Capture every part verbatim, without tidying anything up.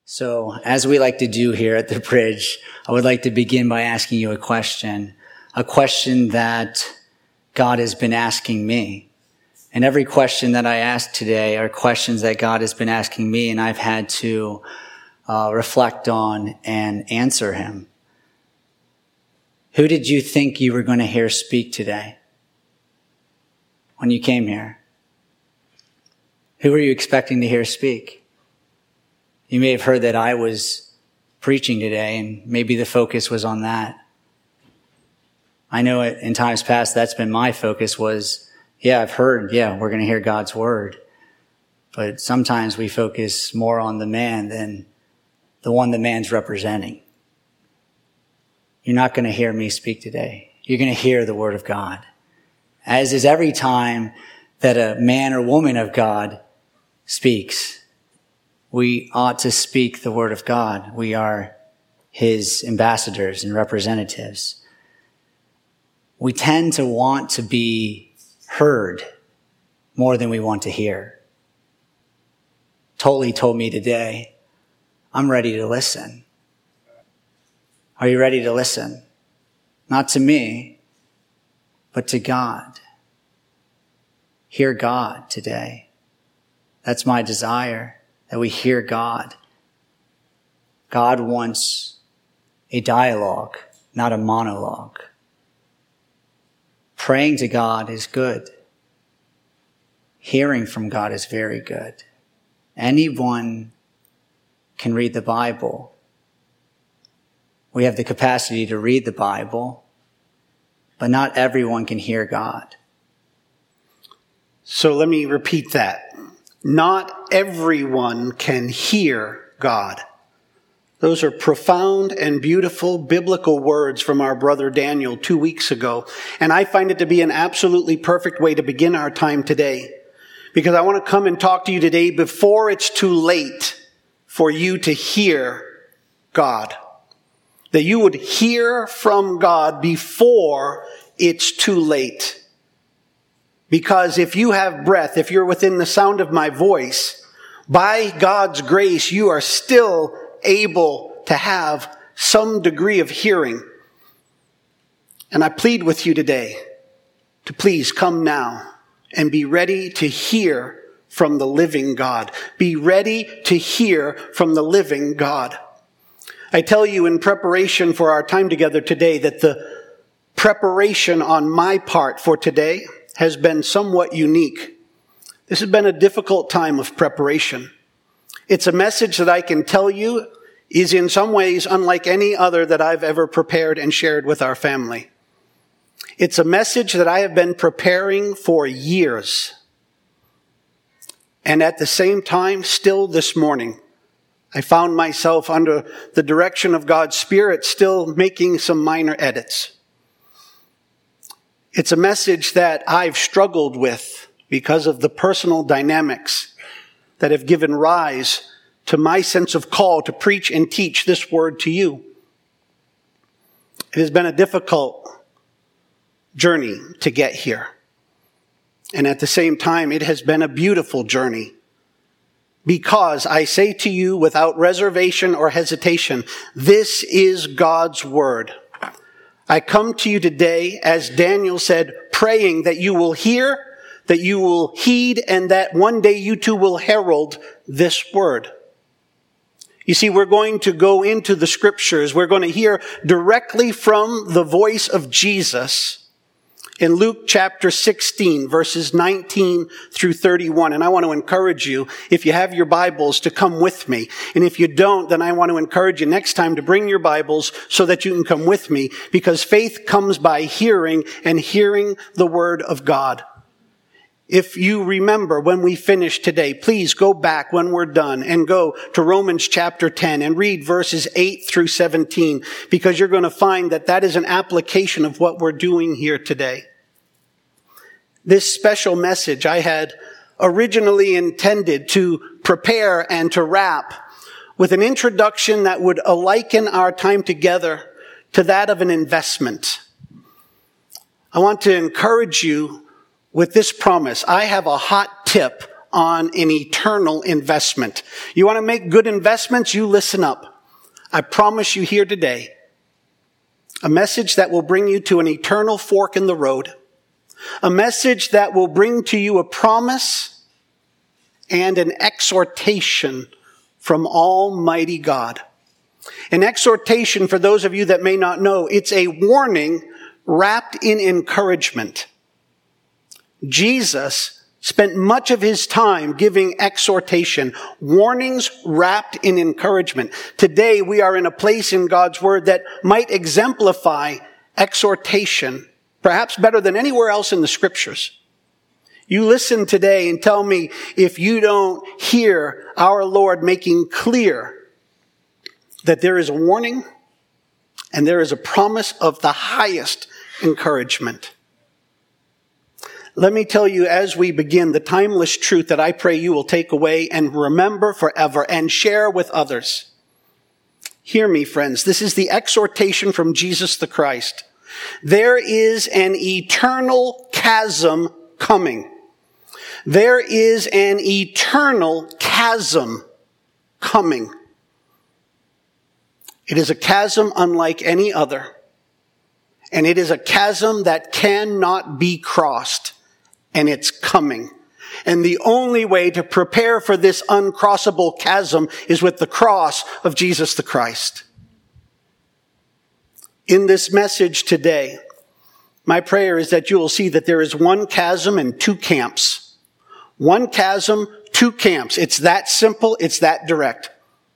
So, as we like to do here at the Bridge, I would like to begin by asking you a question, a question that God has been asking me. And every question that I ask today are questions that God has been asking me, and I've had to uh, reflect on and answer him. Who did you think you were going to hear speak today when you came here? Who were you expecting to hear speak? You may have heard that I was preaching today, and maybe the focus was on that. I know it, in times past that's been my focus was, yeah, I've heard, yeah, we're going to hear God's word. But sometimes we focus more on the man than the one the man's representing. You're not going to hear me speak today. You're going to hear the word of God. As is every time that a man or woman of God speaks. We ought to speak the word of God. We are his ambassadors and representatives. We tend to want to be heard more than we want to hear. Toli told me today, I'm ready to listen. Are you ready to listen? Not to me, but to God. Hear God today. That's my desire. That we hear God. God wants a dialogue, not a monologue. Praying to God is good. Hearing from God is very good. Anyone can read the Bible. We have the capacity to read the Bible, but not everyone can hear God. So let me repeat that. Not everyone can hear God. Those are profound and beautiful biblical words from our brother Daniel two weeks ago. And I find it to be an absolutely perfect way to begin our time today. Because I want to come and talk to you today before it's too late for you to hear God. That you would hear from God before it's too late. Because if you have breath, if you're within the sound of my voice, by God's grace, you are still able to have some degree of hearing. And I plead with you today to please come now and be ready to hear from the living God. Be ready to hear from the living God. I tell you in preparation for our time together today that the preparation on my part for today has been somewhat unique. This has been a difficult time of preparation. It's a message that I can tell you is in some ways unlike any other that I've ever prepared and shared with our family. It's a message that I have been preparing for years. And at the same time, still this morning, I found myself under the direction of God's Spirit still making some minor edits. It's a message that I've struggled with because of the personal dynamics that have given rise to my sense of call to preach and teach this word to you. It has been a difficult journey to get here. And at the same time, it has been a beautiful journey. Because I say to you without reservation or hesitation, this is God's word. I come to you today, as Daniel said, praying that you will hear, that you will heed, and that one day you too will herald this word. You see, we're going to go into the scriptures. We're going to hear directly from the voice of Jesus in Luke chapter sixteen, verses nineteen through thirty-one. And I want to encourage you, if you have your Bibles, to come with me. And if you don't, then I want to encourage you next time to bring your Bibles so that you can come with me. Because faith comes by hearing, and hearing the word of God. If you remember when we finish today, please go back when we're done and go to Romans chapter ten and read verses eight through seventeen, because you're going to find that that is an application of what we're doing here today. This special message I had originally intended to prepare and to wrap with an introduction that would liken our time together to that of an investment. I want to encourage you with this promise. I have a hot tip on an eternal investment. You want to make good investments? You listen up. I promise you here today, a message that will bring you to an eternal fork in the road. A message that will bring to you a promise and an exhortation from Almighty God. An exhortation, for those of you that may not know, it's a warning wrapped in encouragement. Jesus spent much of his time giving exhortation, warnings wrapped in encouragement. Today we are in a place in God's Word that might exemplify exhortation, perhaps better than anywhere else in the Scriptures. You listen today and tell me if you don't hear our Lord making clear that there is a warning and there is a promise of the highest encouragement. Let me tell you as we begin the timeless truth that I pray you will take away and remember forever and share with others. Hear me, friends. This is the exhortation from Jesus the Christ. There is an eternal chasm coming. There is an eternal chasm coming. It is a chasm unlike any other. And it is a chasm that cannot be crossed. And it's coming. And the only way to prepare for this uncrossable chasm is with the cross of Jesus the Christ. In this message today, my prayer is that you will see that there is one chasm and two camps. One chasm, two camps. It's that simple. It's that direct.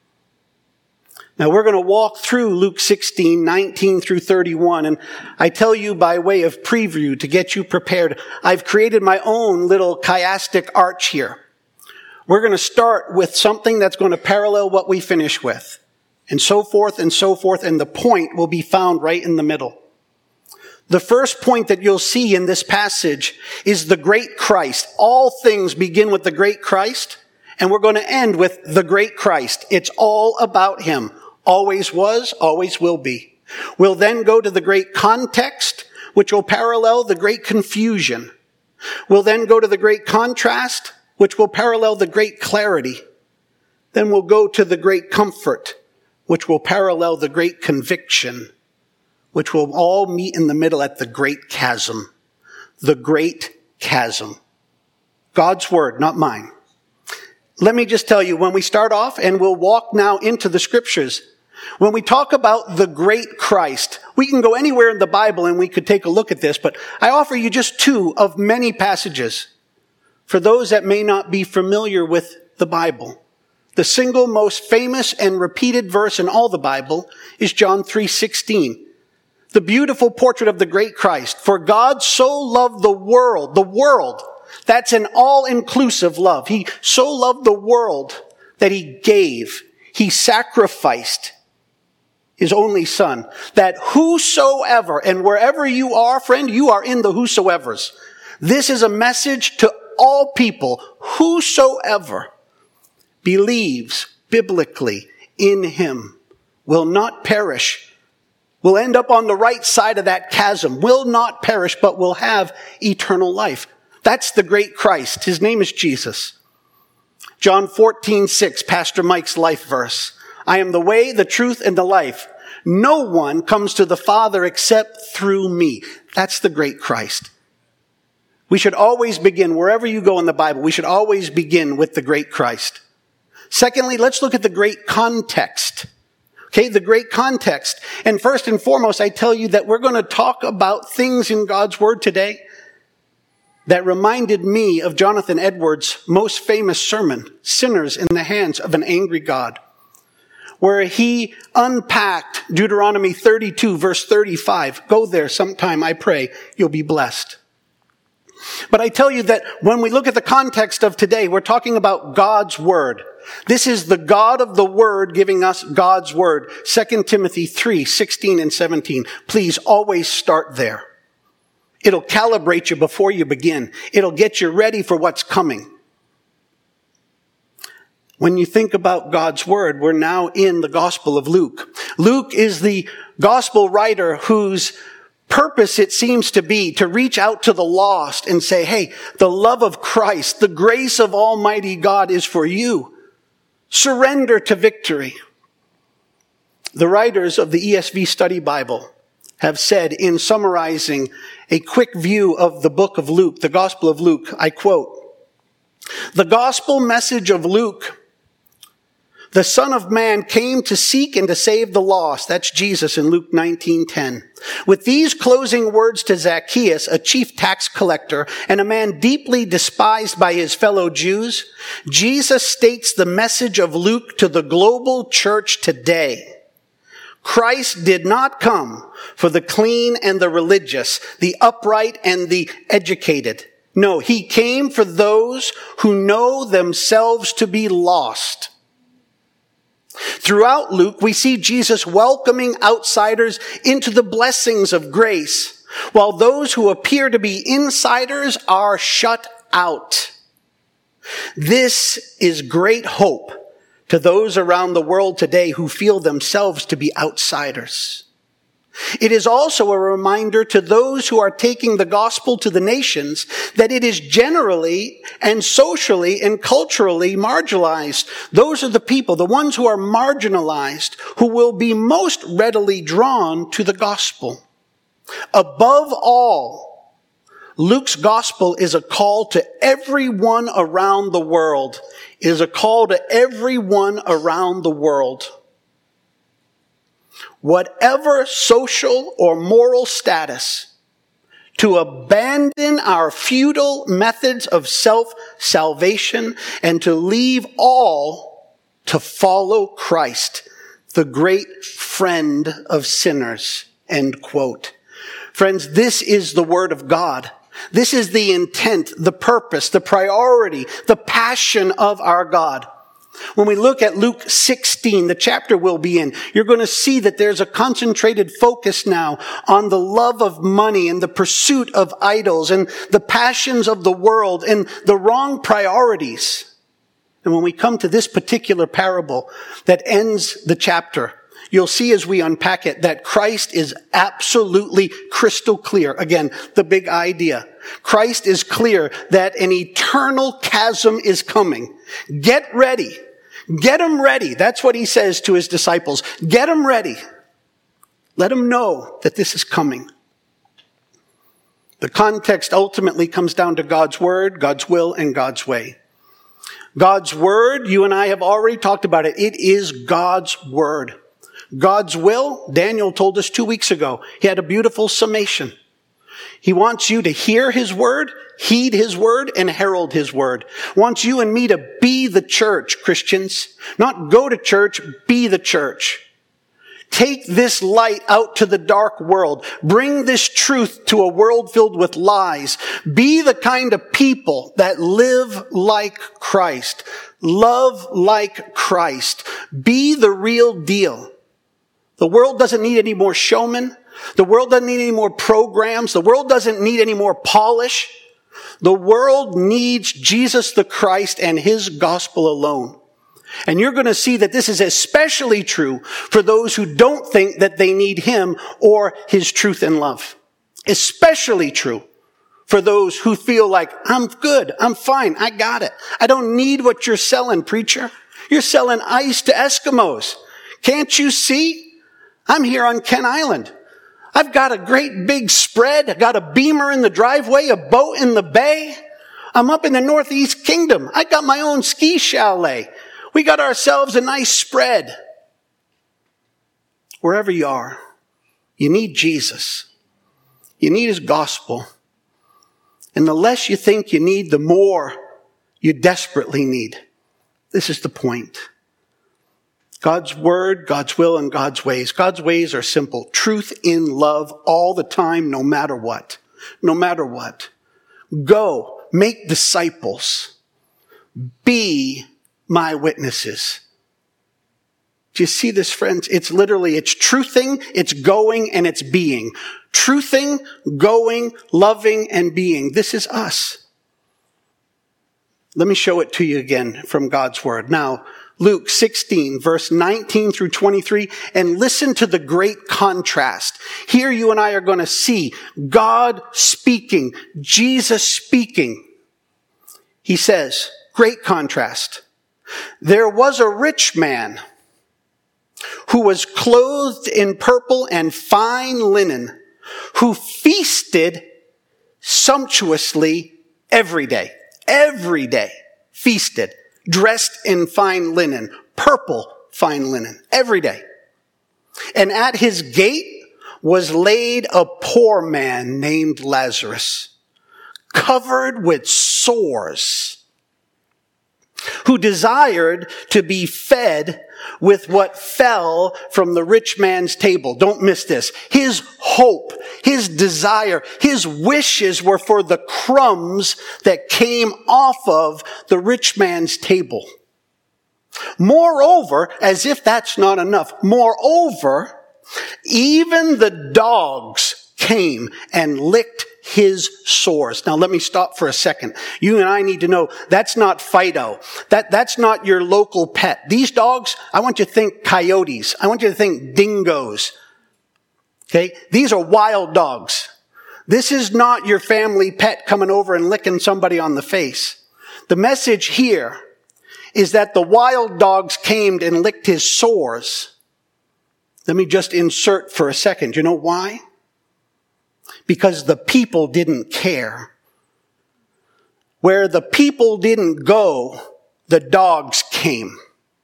Now we're going to walk through Luke sixteen, nineteen through thirty-one. And I tell you by way of preview to get you prepared, I've created my own little chiastic arch here. We're going to start with something that's going to parallel what we finish with. And so forth and so forth. And the point will be found right in the middle. The first point that you'll see in this passage is the great Christ. All things begin with the great Christ. And we're going to end with the great Christ. It's all about him. Always was, always will be. We'll then go to the great context, which will parallel the great confusion. We'll then go to the great contrast, which will parallel the great clarity. Then we'll go to the great comfort, which will parallel the great conviction, which will all meet in the middle at the great chasm. The great chasm. God's word, not mine. Let me just tell you, when we start off, and we'll walk now into the scriptures, when we talk about the great Christ, we can go anywhere in the Bible and we could take a look at this, but I offer you just two of many passages for those that may not be familiar with the Bible. The single most famous and repeated verse in all the Bible is John three sixteen. The beautiful portrait of the great Christ. For God so loved the world, the world, that's an all-inclusive love. He so loved the world that he gave, he sacrificed his only son, that whosoever, and wherever you are, friend, you are in the whosoevers. This is a message to all people. Whosoever believes biblically in him will not perish, will end up on the right side of that chasm, will not perish, but will have eternal life. That's the great Christ. His name is Jesus. John fourteen six, Pastor Mike's life verse. I am the way, the truth, and the life. No one comes to the Father except through me. That's the great Christ. We should always begin, wherever you go in the Bible, we should always begin with the great Christ. Secondly, let's look at the great context. Okay, the great context. And first and foremost, I tell you that we're going to talk about things in God's Word today that reminded me of Jonathan Edwards' most famous sermon, Sinners in the Hands of an Angry God, where he unpacked Deuteronomy thirty-two, verse thirty-five. Go there sometime, I pray. You'll be blessed. But I tell you that when we look at the context of today, we're talking about God's Word. This is the God of the Word giving us God's Word. Second Timothy three sixteen and seventeen. Please always start there. It'll calibrate you before you begin. It'll get you ready for what's coming. When you think about God's Word, we're now in the Gospel of Luke. Luke is the Gospel writer whose purpose, it seems to be to reach out to the lost and say, hey, the love of Christ, the grace of Almighty God is for you. Surrender to victory. The writers of the E S V Study Bible have said, in summarizing a quick view of the book of Luke, the Gospel of Luke, I quote, "The gospel message of Luke, the Son of Man came to seek and to save the lost." That's Jesus in Luke nineteen ten. With these closing words to Zacchaeus, a chief tax collector and a man deeply despised by his fellow Jews, Jesus states the message of Luke to the global church today. Christ did not come for the clean and the religious, the upright and the educated. No, he came for those who know themselves to be lost. Throughout Luke, we see Jesus welcoming outsiders into the blessings of grace, while those who appear to be insiders are shut out. This is great hope to those around the world today who feel themselves to be outsiders. It is also a reminder to those who are taking the gospel to the nations that it is generally and socially and culturally marginalized. Those are the people, the ones who are marginalized, who will be most readily drawn to the gospel. Above all, Luke's gospel is a call to everyone around the world. It is a call to everyone around the world. Whatever social or moral status, to abandon our futile methods of self-salvation and to leave all to follow Christ, the great friend of sinners. End quote. Friends, this is the word of God. This is the intent, the purpose, the priority, the passion of our God. When we look at Luke sixteen, the chapter we'll be in, you're going to see that there's a concentrated focus now on the love of money and the pursuit of idols and the passions of the world and the wrong priorities. And when we come to this particular parable that ends the chapter, you'll see as we unpack it that Christ is absolutely crystal clear. Again, the big idea. Christ is clear that an eternal chasm is coming. Get ready. Get them ready. That's what he says to his disciples. Get them ready. Let them know that this is coming. The context ultimately comes down to God's word, God's will, and God's way. God's word, you and I have already talked about it. It is God's word. God's will, Daniel told us two weeks ago. He had a beautiful summation. He wants you to hear his word, heed his word, and herald his word. Wants you and me to be the church, Christians. Not go to church, be the church. Take this light out to the dark world. Bring this truth to a world filled with lies. Be the kind of people that live like Christ. Love like Christ. Be the real deal. The world doesn't need any more showmen. The world doesn't need any more programs. The world doesn't need any more polish. The world needs Jesus the Christ and his gospel alone. And you're going to see that this is especially true for those who don't think that they need him or his truth and love. Especially true for those who feel like, I'm good, I'm fine, I got it. I don't need what you're selling, preacher. You're selling ice to Eskimos. Can't you see? I'm here on Kent Island. I've got a great big spread. I've got a beamer in the driveway, a boat in the bay. I'm up in the Northeast Kingdom. I got my own ski chalet. We got ourselves a nice spread. Wherever you are, you need Jesus. You need his gospel. And the less you think you need, the more you desperately need. This is the point. God's word, God's will, and God's ways. God's ways are simple. Truth in love all the time, no matter what. No matter what. Go, make disciples. Be my witnesses. Do you see this, friends? It's literally, it's truthing, it's going, and it's being. Truthing, going, loving, and being. This is us. Let me show it to you again from God's word. Now, Luke sixteen, verse nineteen through twenty-three, and listen to the great contrast. Here you and I are going to see God speaking, Jesus speaking. He says, great contrast. There was a rich man who was clothed in purple and fine linen, who feasted sumptuously every day. Every day. Feasted. Dressed in fine linen. Purple fine linen. Every day. And at his gate was laid a poor man named Lazarus, covered with sores, who desired to be fed with what fell from the rich man's table. Don't miss this. His hope, his desire, his wishes were for the crumbs that came off of the rich man's table. Moreover, as if that's not enough, moreover, even the dogs came and licked his sores. Now let me stop for a second. You and I need to know that's not Fido. That, that's not your local pet. These dogs, I want you to think coyotes. I want you to think dingoes. Okay? These are wild dogs. This is not your family pet coming over and licking somebody on the face. The message here is that the wild dogs came and licked his sores. Let me just insert for a second. You know why? Because the people didn't care. Where the people didn't go, the dogs came.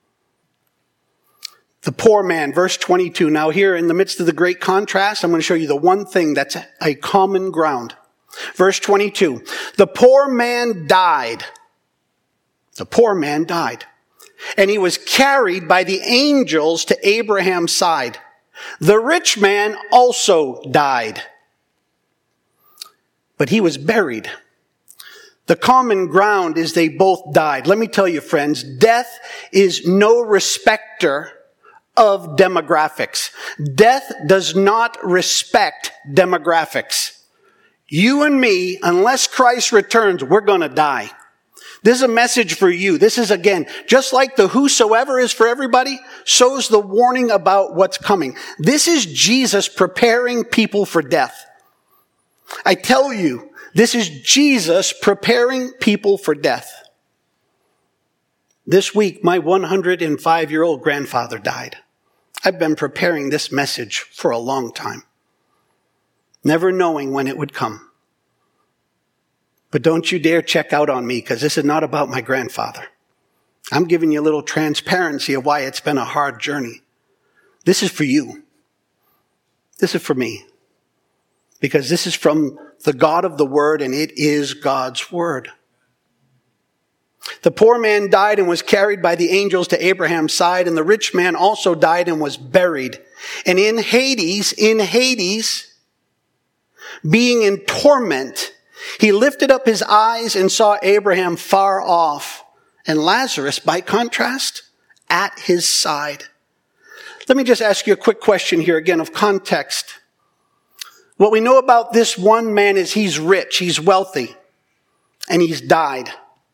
The poor man, verse twenty-two. Now here in the midst of the great contrast, I'm going to show you the one thing that's a common ground. Verse twenty-two. The poor man died. The poor man died. And he was carried by the angels to Abraham's side. The rich man also died. But he was buried. The common ground is they both died. Let me tell you, friends, death is no respecter of demographics. Death does not respect demographics. You and me, unless Christ returns, we're going to die. This is a message for you. This is, again, just like the whosoever is for everybody, so is the warning about what's coming. This is Jesus preparing people for death. I tell you, this is Jesus preparing people for death. This week, my one hundred five-year-old grandfather died. I've been preparing this message for a long time, never knowing when it would come. But don't you dare check out on me, because this is not about my grandfather. I'm giving you a little transparency of why it's been a hard journey. This is for you. This is for me. Because this is from the God of the Word, and it is God's Word. The poor man died and was carried by the angels to Abraham's side, and the rich man also died and was buried. And in Hades, in Hades, being in torment, he lifted up his eyes and saw Abraham far off, and Lazarus, by contrast, at his side. Let me just ask you a quick question here again of context. What we know about this one man is he's rich, he's wealthy, and he's died.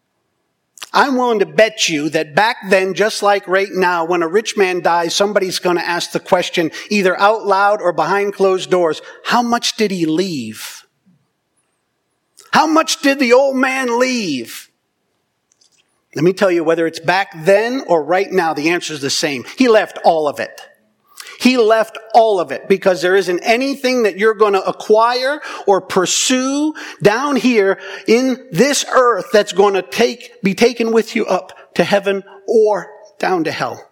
I'm willing to bet you that back then, just like right now, when a rich man dies, somebody's going to ask the question, either out loud or behind closed doors, how much did he leave? How much did the old man leave? Let me tell you, whether it's back then or right now, the answer is the same. He left all of it. He left all of it, because there isn't anything that you're going to acquire or pursue down here in this earth that's going to take, be taken with you up to heaven or down to hell.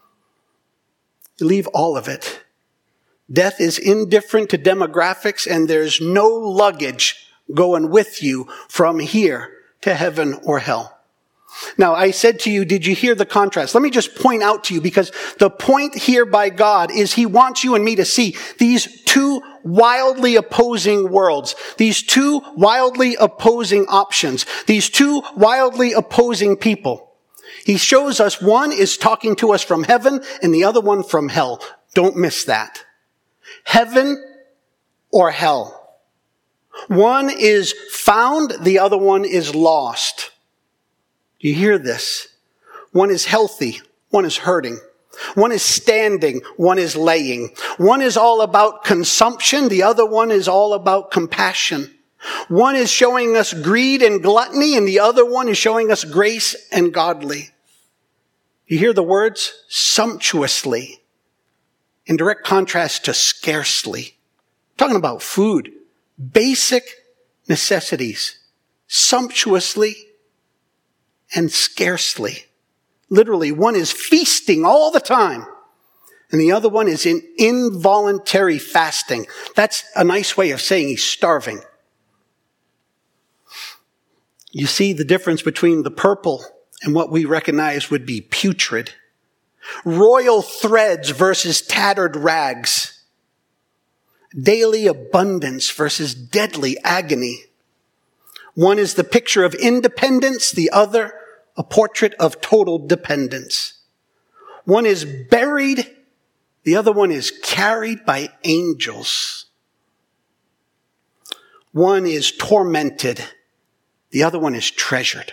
You leave all of it. Death is indifferent to demographics, and there's no luggage going with you from here to heaven or hell. Now, I said to you, did you hear the contrast? Let me just point out to you, because the point here by God is he wants you and me to see these two wildly opposing worlds, these two wildly opposing options, these two wildly opposing people. He shows us one is talking to us from heaven and the other one from hell. Don't miss that. Heaven or hell. One is found, the other one is lost. You hear this? One is healthy. One is hurting. One is standing. One is laying. One is all about consumption. The other one is all about compassion. One is showing us greed and gluttony, and the other one is showing us grace and godly. You hear the words sumptuously, in direct contrast to scarcely. Talking about food, basic necessities, sumptuously and scarcely. Literally, one is feasting all the time, and the other one is in involuntary fasting. That's a nice way of saying he's starving. You see the difference between the purple and what we recognize would be putrid. Royal threads versus tattered rags. Daily abundance versus deadly agony. One is the picture of independence, the other a portrait of total dependence. One is buried, the other one is carried by angels. One is tormented, the other one is treasured.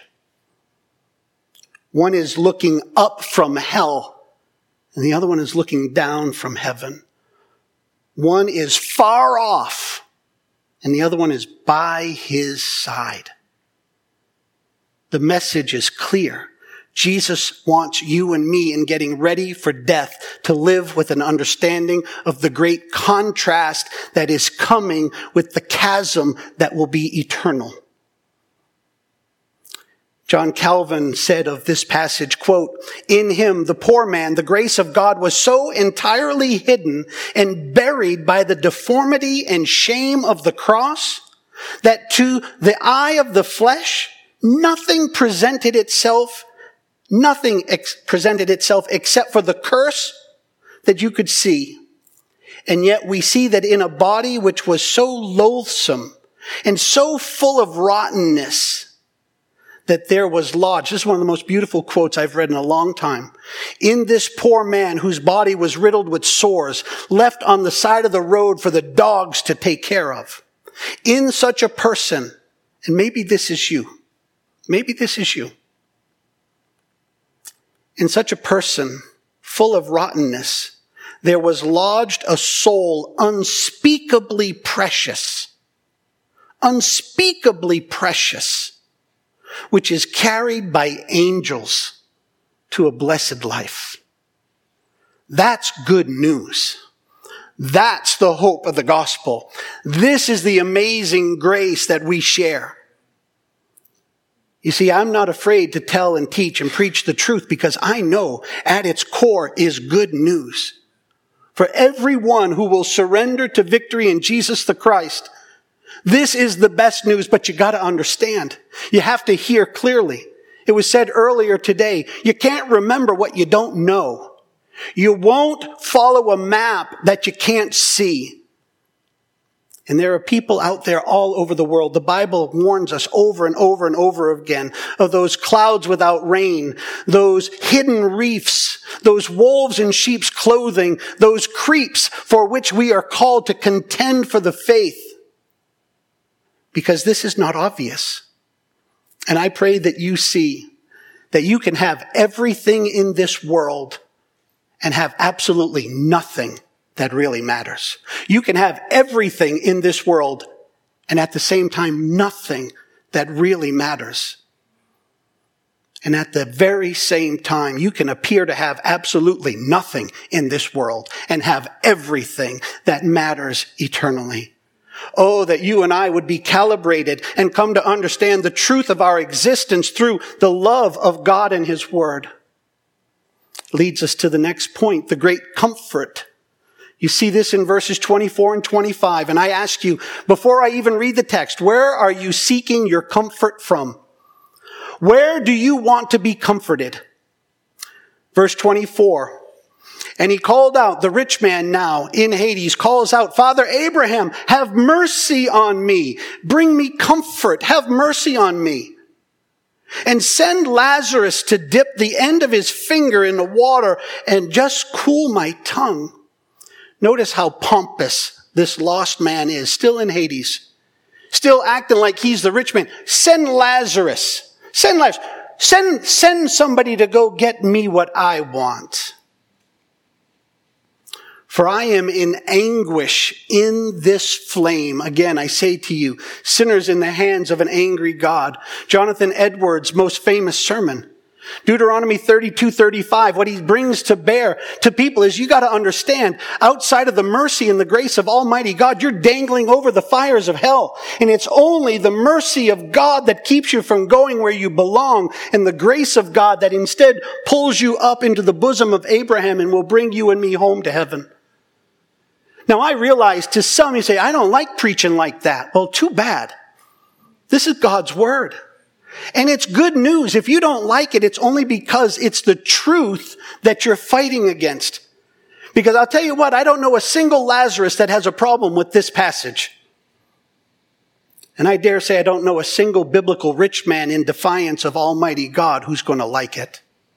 One is looking up from hell, and the other one is looking down from heaven. One is far off, and the other one is by his side. The message is clear. Jesus wants you and me, in getting ready for death, to live with an understanding of the great contrast that is coming with the chasm that will be eternal. John Calvin said of this passage, quote, "In him, the poor man, the grace of God was so entirely hidden and buried by the deformity and shame of the cross that to the eye of the flesh, nothing presented itself, nothing ex- presented itself except for the curse that you could see. And yet we see that in a body which was so loathsome and so full of rottenness, that there was lodged," this is one of the most beautiful quotes I've read in a long time, "in this poor man whose body was riddled with sores, left on the side of the road for the dogs to take care of. In such a person," and maybe this is you, maybe this is you, "in such a person full of rottenness, there was lodged a soul unspeakably precious, unspeakably precious, which is carried by angels to a blessed life." That's good news. That's the hope of the gospel. This is the amazing grace that we share. You see, I'm not afraid to tell and teach and preach the truth, because I know at its core is good news. For everyone who will surrender to victory in Jesus the Christ, this is the best news, but you got to understand. You have to hear clearly. It was said earlier today, you can't remember what you don't know. You won't follow a map that you can't see. And there are people out there all over the world. The Bible warns us over and over and over again of those clouds without rain, those hidden reefs, those wolves in sheep's clothing, those creeps for which we are called to contend for the faith. Because this is not obvious. And I pray that you see that you can have everything in this world and have absolutely nothing that really matters. You can have everything in this world and at the same time nothing that really matters. And at the very same time, you can appear to have absolutely nothing in this world and have everything that matters eternally. Oh, that you and I would be calibrated and come to understand the truth of our existence through the love of God and His Word. Leads us to the next point, the great comfort. You see this in verses twenty-four and twenty-five. And I ask you, before I even read the text, where are you seeking your comfort from? Where do you want to be comforted? Verse twenty-four. And he called out, the rich man now in Hades calls out, "Father Abraham, have mercy on me. Bring me comfort. Have mercy on me. And send Lazarus to dip the end of his finger in the water and just cool my tongue." Notice how pompous this lost man is, still in Hades, still acting like he's the rich man. Send Lazarus. Send Lazarus. Send, send somebody to go get me what I want. For I am in anguish in this flame. Again, I say to you, sinners in the hands of an angry God. Jonathan Edwards' most famous sermon. Deuteronomy thirty-two thirty-five, what he brings to bear to people is you got to understand, outside of the mercy and the grace of Almighty God, you're dangling over the fires of hell. And it's only the mercy of God that keeps you from going where you belong, and the grace of God that instead pulls you up into the bosom of Abraham and will bring you and me home to heaven. Now I realize to some you say, I don't like preaching like that. Well, too bad. This is God's word. And it's good news. If you don't like it, it's only because it's the truth that you're fighting against. Because I'll tell you what, I don't know a single Lazarus that has a problem with this passage. And I dare say I don't know a single biblical rich man in defiance of Almighty God who's going to like it.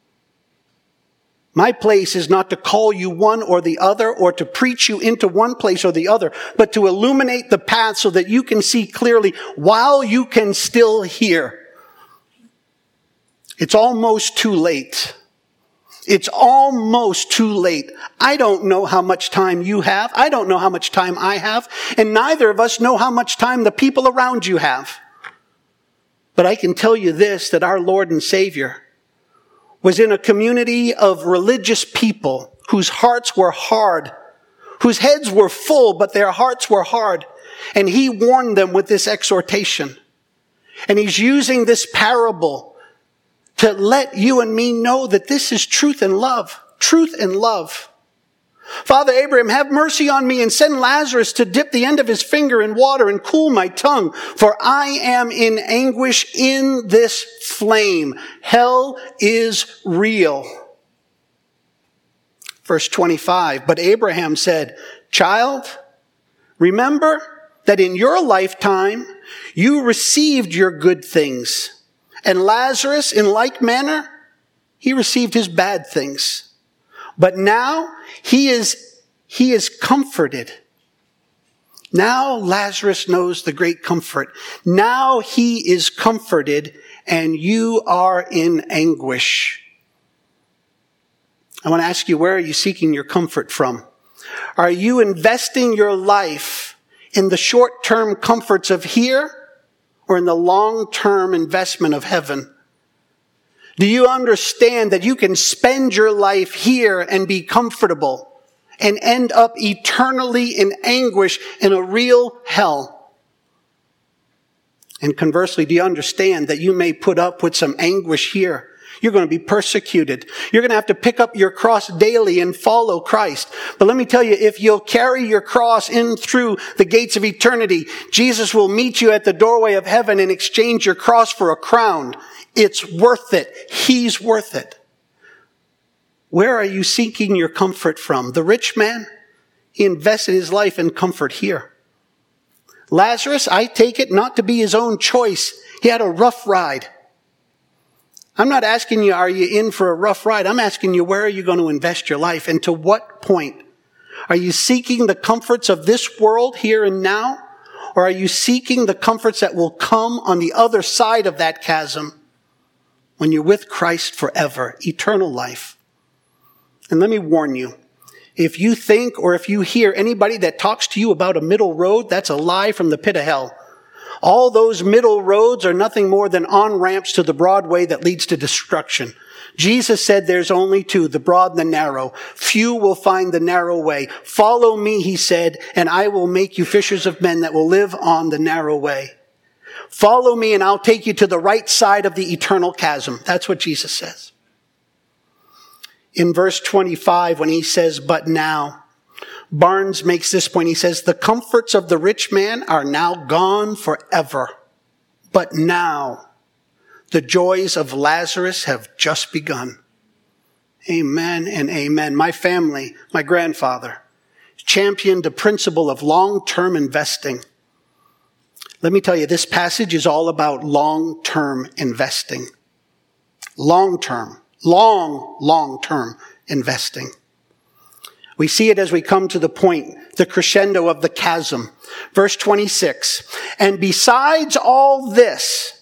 My place is not to call you one or the other or to preach you into one place or the other, but to illuminate the path so that you can see clearly while you can still hear. It's almost too late. It's almost too late. I don't know how much time you have. I don't know how much time I have. And neither of us know how much time the people around you have. But I can tell you this, that our Lord and Savior was in a community of religious people whose hearts were hard, whose heads were full, but their hearts were hard. And he warned them with this exhortation. And he's using this parable to let you and me know that this is truth and love. Truth and love. Father Abraham, have mercy on me and send Lazarus to dip the end of his finger in water and cool my tongue, for I am in anguish in this flame. Hell is real. Verse twenty-five, but Abraham said, child, remember that in your lifetime you received your good things, and Lazarus, in like manner, he received his bad things. But now he is, he is comforted. Now Lazarus knows the great comfort. Now he is comforted and you are in anguish. I want to ask you, where are you seeking your comfort from? Are you investing your life in the short-term comforts of here or in the long-term investment of heaven? Do you understand that you can spend your life here and be comfortable and end up eternally in anguish in a real hell? And conversely, do you understand that you may put up with some anguish here? You're going to be persecuted. You're going to have to pick up your cross daily and follow Christ. But let me tell you, if you'll carry your cross in through the gates of eternity, Jesus will meet you at the doorway of heaven and exchange your cross for a crown. It's worth it. He's worth it. Where are you seeking your comfort from? The rich man, he invested his life in comfort here. Lazarus, I take it not to be his own choice. He had a rough ride. I'm not asking you, are you in for a rough ride? I'm asking you, where are you going to invest your life? And to what point? Are you seeking the comforts of this world here and now? Or are you seeking the comforts that will come on the other side of that chasm when you're with Christ forever, eternal life? And let me warn you, if you think or if you hear anybody that talks to you about a middle road, that's a lie from the pit of hell. All those middle roads are nothing more than on-ramps to the broad way that leads to destruction. Jesus said there's only two, the broad and the narrow. Few will find the narrow way. Follow me, he said, and I will make you fishers of men that will live on the narrow way. Follow me and I'll take you to the right side of the eternal chasm. That's what Jesus says. In verse twenty-five, when he says, but now, Barnes makes this point. He says, the comforts of the rich man are now gone forever. But now, the joys of Lazarus have just begun. Amen and amen. My family, my grandfather, championed the principle of long-term investing. Let me tell you, this passage is all about long-term investing. Long-term, long, long-term investing. We see it as we come to the point, the crescendo of the chasm. Verse twenty-six, and besides all this,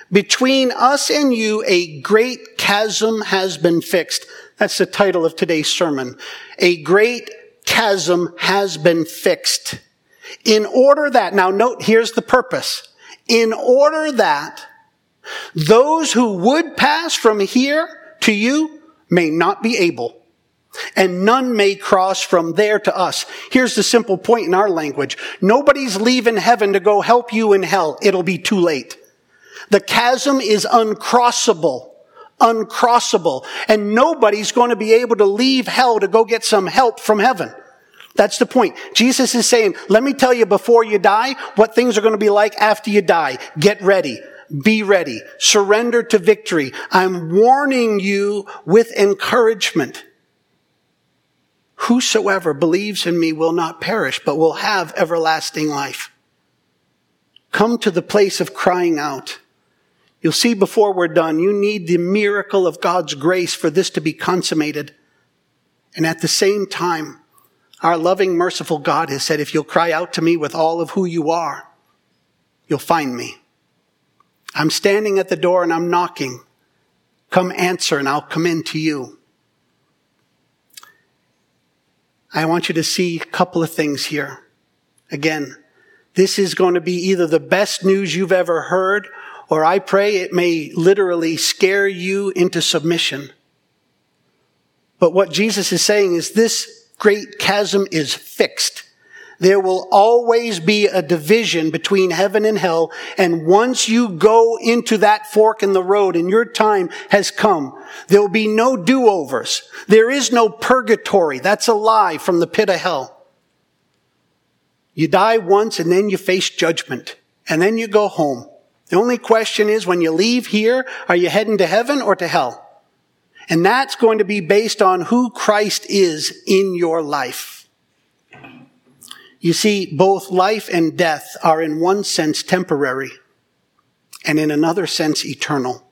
Between us and you, a great chasm has been fixed. That's the title of today's sermon. A great chasm has been fixed. In order that, now note, here's the purpose. In order that those who would pass from here to you may not be able, and none may cross from there to us. Here's the simple point in our language. Nobody's leaving heaven to go help you in hell. It'll be too late. The chasm is uncrossable, uncrossable, and nobody's going to be able to leave hell to go get some help from heaven. That's the point. Jesus is saying, let me tell you before you die what things are going to be like after you die. Get ready. Be ready. Surrender to victory. I'm warning you with encouragement. Whosoever believes in me will not perish, but will have everlasting life. Come to the place of crying out. You'll see before we're done, you need the miracle of God's grace for this to be consummated. And at the same time, our loving, merciful God has said, if you'll cry out to me with all of who you are, you'll find me. I'm standing at the door and I'm knocking. Come answer and I'll come in to you. I want you to see a couple of things here. Again, this is going to be either the best news you've ever heard, or I pray it may literally scare you into submission. But what Jesus is saying is this great chasm is fixed. There will always be a division between heaven and hell. And once you go into that fork in the road and your time has come, there will be no do-overs. There is no purgatory. That's a lie from the pit of hell. You die once and then you face judgment. And then you go home. The only question is, when you leave here, are you heading to heaven or to hell? And that's going to be based on who Christ is in your life. You see, both life and death are in one sense temporary and in another sense eternal.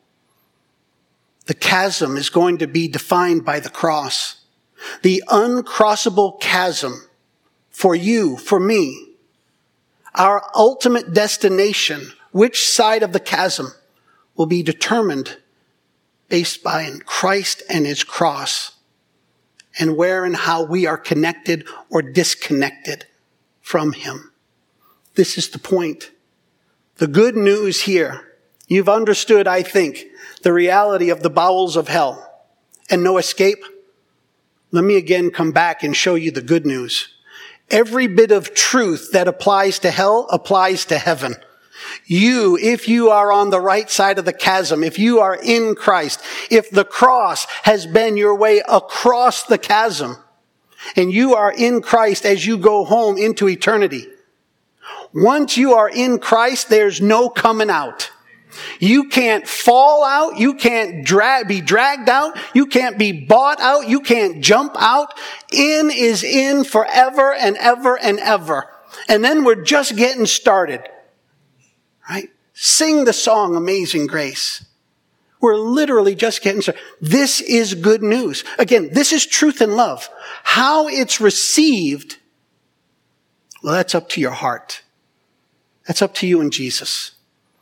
The chasm is going to be defined by the cross. The uncrossable chasm for you, for me, our ultimate destination, which side of the chasm, will be determined based by Christ and his cross, and where and how we are connected or disconnected from him. This is the point. The good news here, you've understood, I think, the reality of the bowels of hell and no escape. Let me again come back and show you the good news. Every bit of truth that applies to hell applies to heaven. You, if you are on the right side of the chasm, if you are in Christ, if the cross has been your way across the chasm, and you are in Christ as you go home into eternity, once you are in Christ, there's no coming out. You can't fall out. You can't drag, be dragged out. You can't be bought out. You can't jump out. In is in forever and ever and ever. And then we're just getting started. Right? Sing the song Amazing Grace. We're literally just getting started. This is good news. Again, this is truth and love. How it's received, well, that's up to your heart. That's up to you and Jesus.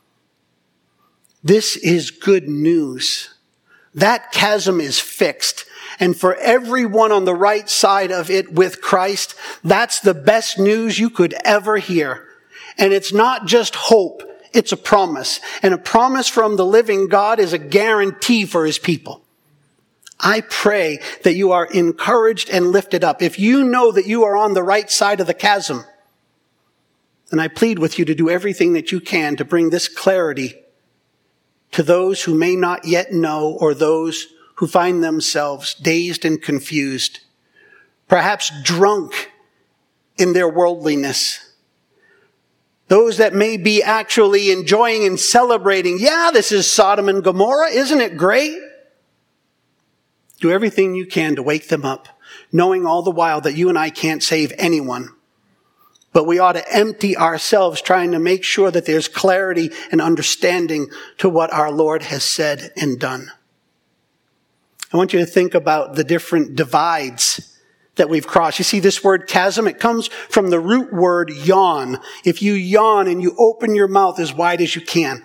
This is good news. That chasm is fixed. And for everyone on the right side of it with Christ, that's the best news you could ever hear. And it's not just hope. It's a promise. And a promise from the living God is a guarantee for his people. I pray that you are encouraged and lifted up. If you know that you are on the right side of the chasm, then I plead with you to do everything that you can to bring this clarity to those who may not yet know, or those who find themselves dazed and confused, perhaps drunk in their worldliness. Those that may be actually enjoying and celebrating, yeah, this is Sodom and Gomorrah, isn't it great? Do everything you can to wake them up, knowing all the while that you and I can't save anyone. But we ought to empty ourselves trying to make sure that there's clarity and understanding to what our Lord has said and done. I want you to think about the different divides that we've crossed. You see this word chasm, it comes from the root word yawn. If you yawn and you open your mouth as wide as you can,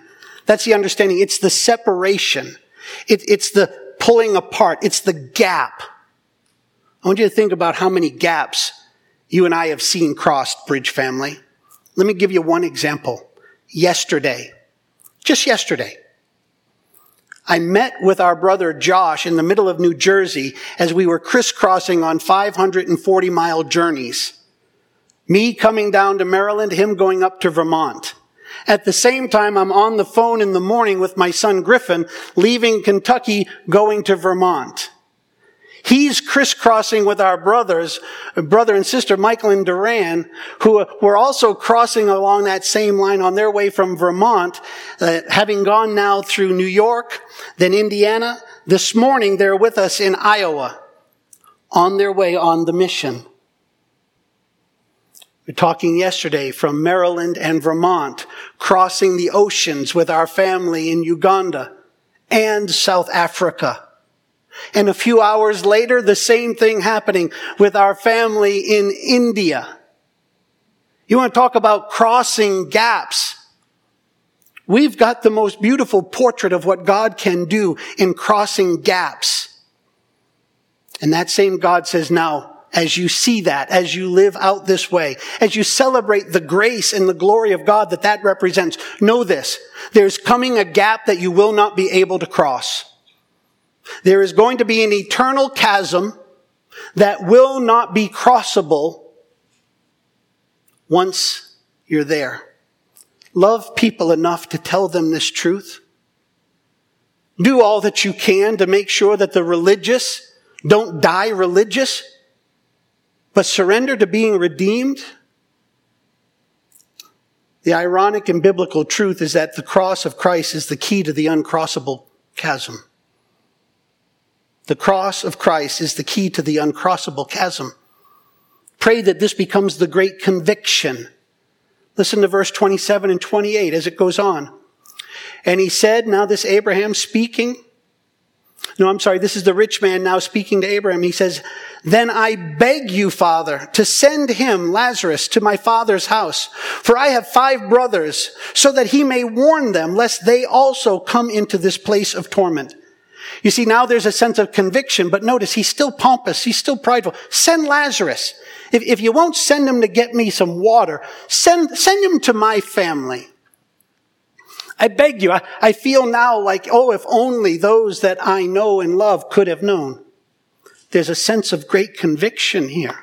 That's the understanding. It's the separation. It, it's the pulling apart. It's the gap. I want you to think about how many gaps you and I have seen crossed, Bridge family. Let me give you one example. Yesterday, just yesterday, I met with our brother Josh in the middle of New Jersey as we were crisscrossing on five hundred forty mile journeys. Me coming down to Maryland, him going up to Vermont. At the same time, I'm on the phone in the morning with my son Griffin, leaving Kentucky, going to Vermont. He's crisscrossing with our brothers, brother and sister Michael and Duran, who were also crossing along that same line on their way from Vermont, uh, having gone now through New York, then Indiana. This morning, they're with us in Iowa, on their way on the mission. We're talking yesterday from Maryland and Vermont, crossing the oceans with our family in Uganda and South Africa. And a few hours later, the same thing happening with our family in India. You want to talk about crossing gaps? We've got the most beautiful portrait of what God can do in crossing gaps. And that same God says, now, as you see that, as you live out this way, as you celebrate the grace and the glory of God that that represents, know this, there's coming a gap that you will not be able to cross. There is going to be an eternal chasm that will not be crossable once you're there. Love people enough to tell them this truth. Do all that you can to make sure that the religious don't die religious, but surrender to being redeemed. The ironic and biblical truth is that the cross of Christ is the key to the uncrossable chasm. The cross of Christ is the key to the uncrossable chasm. Pray that this becomes the great conviction. Listen to verse twenty-seven and twenty-eight as it goes on. And he said, now this Abraham speaking, no, I'm sorry, this is the rich man now speaking to Abraham. He says, then I beg you, Father, to send him, Lazarus, to my father's house, for I have five brothers, so that he may warn them, lest they also come into this place of torment. You see, now there's a sense of conviction, but notice he's still pompous. He's still prideful. Send Lazarus. If, if you won't send him to get me some water, send, send him to my family. I beg you, I, I feel now like, oh, if only those that I know and love could have known. There's a sense of great conviction here.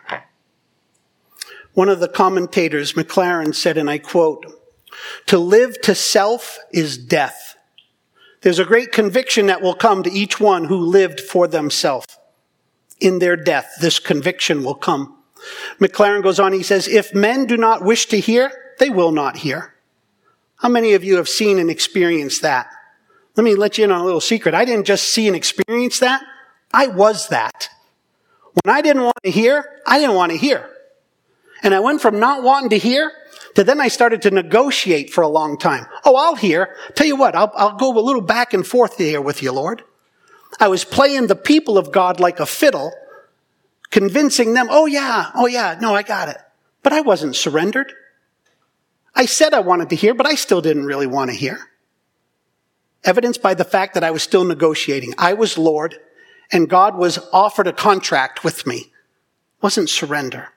One of the commentators, McLaren, said, and I quote, to live to self is death. There's a great conviction that will come to each one who lived for themselves. In their death, this conviction will come. McLaren goes on, he says, if men do not wish to hear, they will not hear. How many of you have seen and experienced that? Let me let you in on a little secret. I didn't just see and experience that. I was that. When I didn't want to hear, I didn't want to hear. And I went from not wanting to hear to then I started to negotiate for a long time. Oh, I'll hear. Tell you what, I'll, I'll go a little back and forth here with you, Lord. I was playing the people of God like a fiddle, convincing them, oh yeah, oh yeah, no, I got it. But I wasn't surrendered. I said I wanted to hear, but I still didn't really want to hear. Evidenced by the fact that I was still negotiating. I was Lord, and God was offered a contract with me. It wasn't surrender.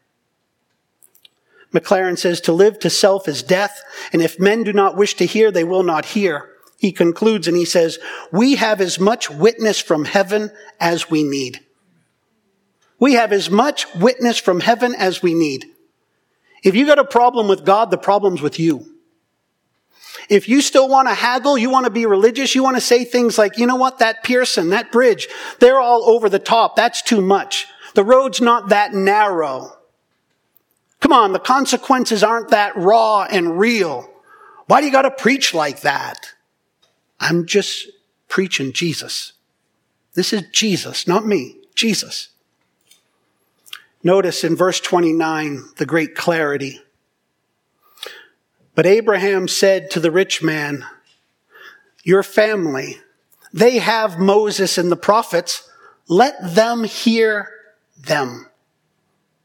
McLaren says, to live to self is death, and if men do not wish to hear, they will not hear. He concludes and he says, we have as much witness from heaven as we need. We have as much witness from heaven as we need. If you got a problem with God, the problem's with you. If you still want to haggle, you want to be religious, you want to say things like, you know what, that Pearson, that bridge, they're all over the top. That's too much. The road's not that narrow. Come on, the consequences aren't that raw and real. Why do you got to preach like that? I'm just preaching Jesus. This is Jesus, not me, Jesus. Notice in verse twenty-nine, the great clarity. But Abraham said to the rich man, your family, they have Moses and the prophets. Let them hear them.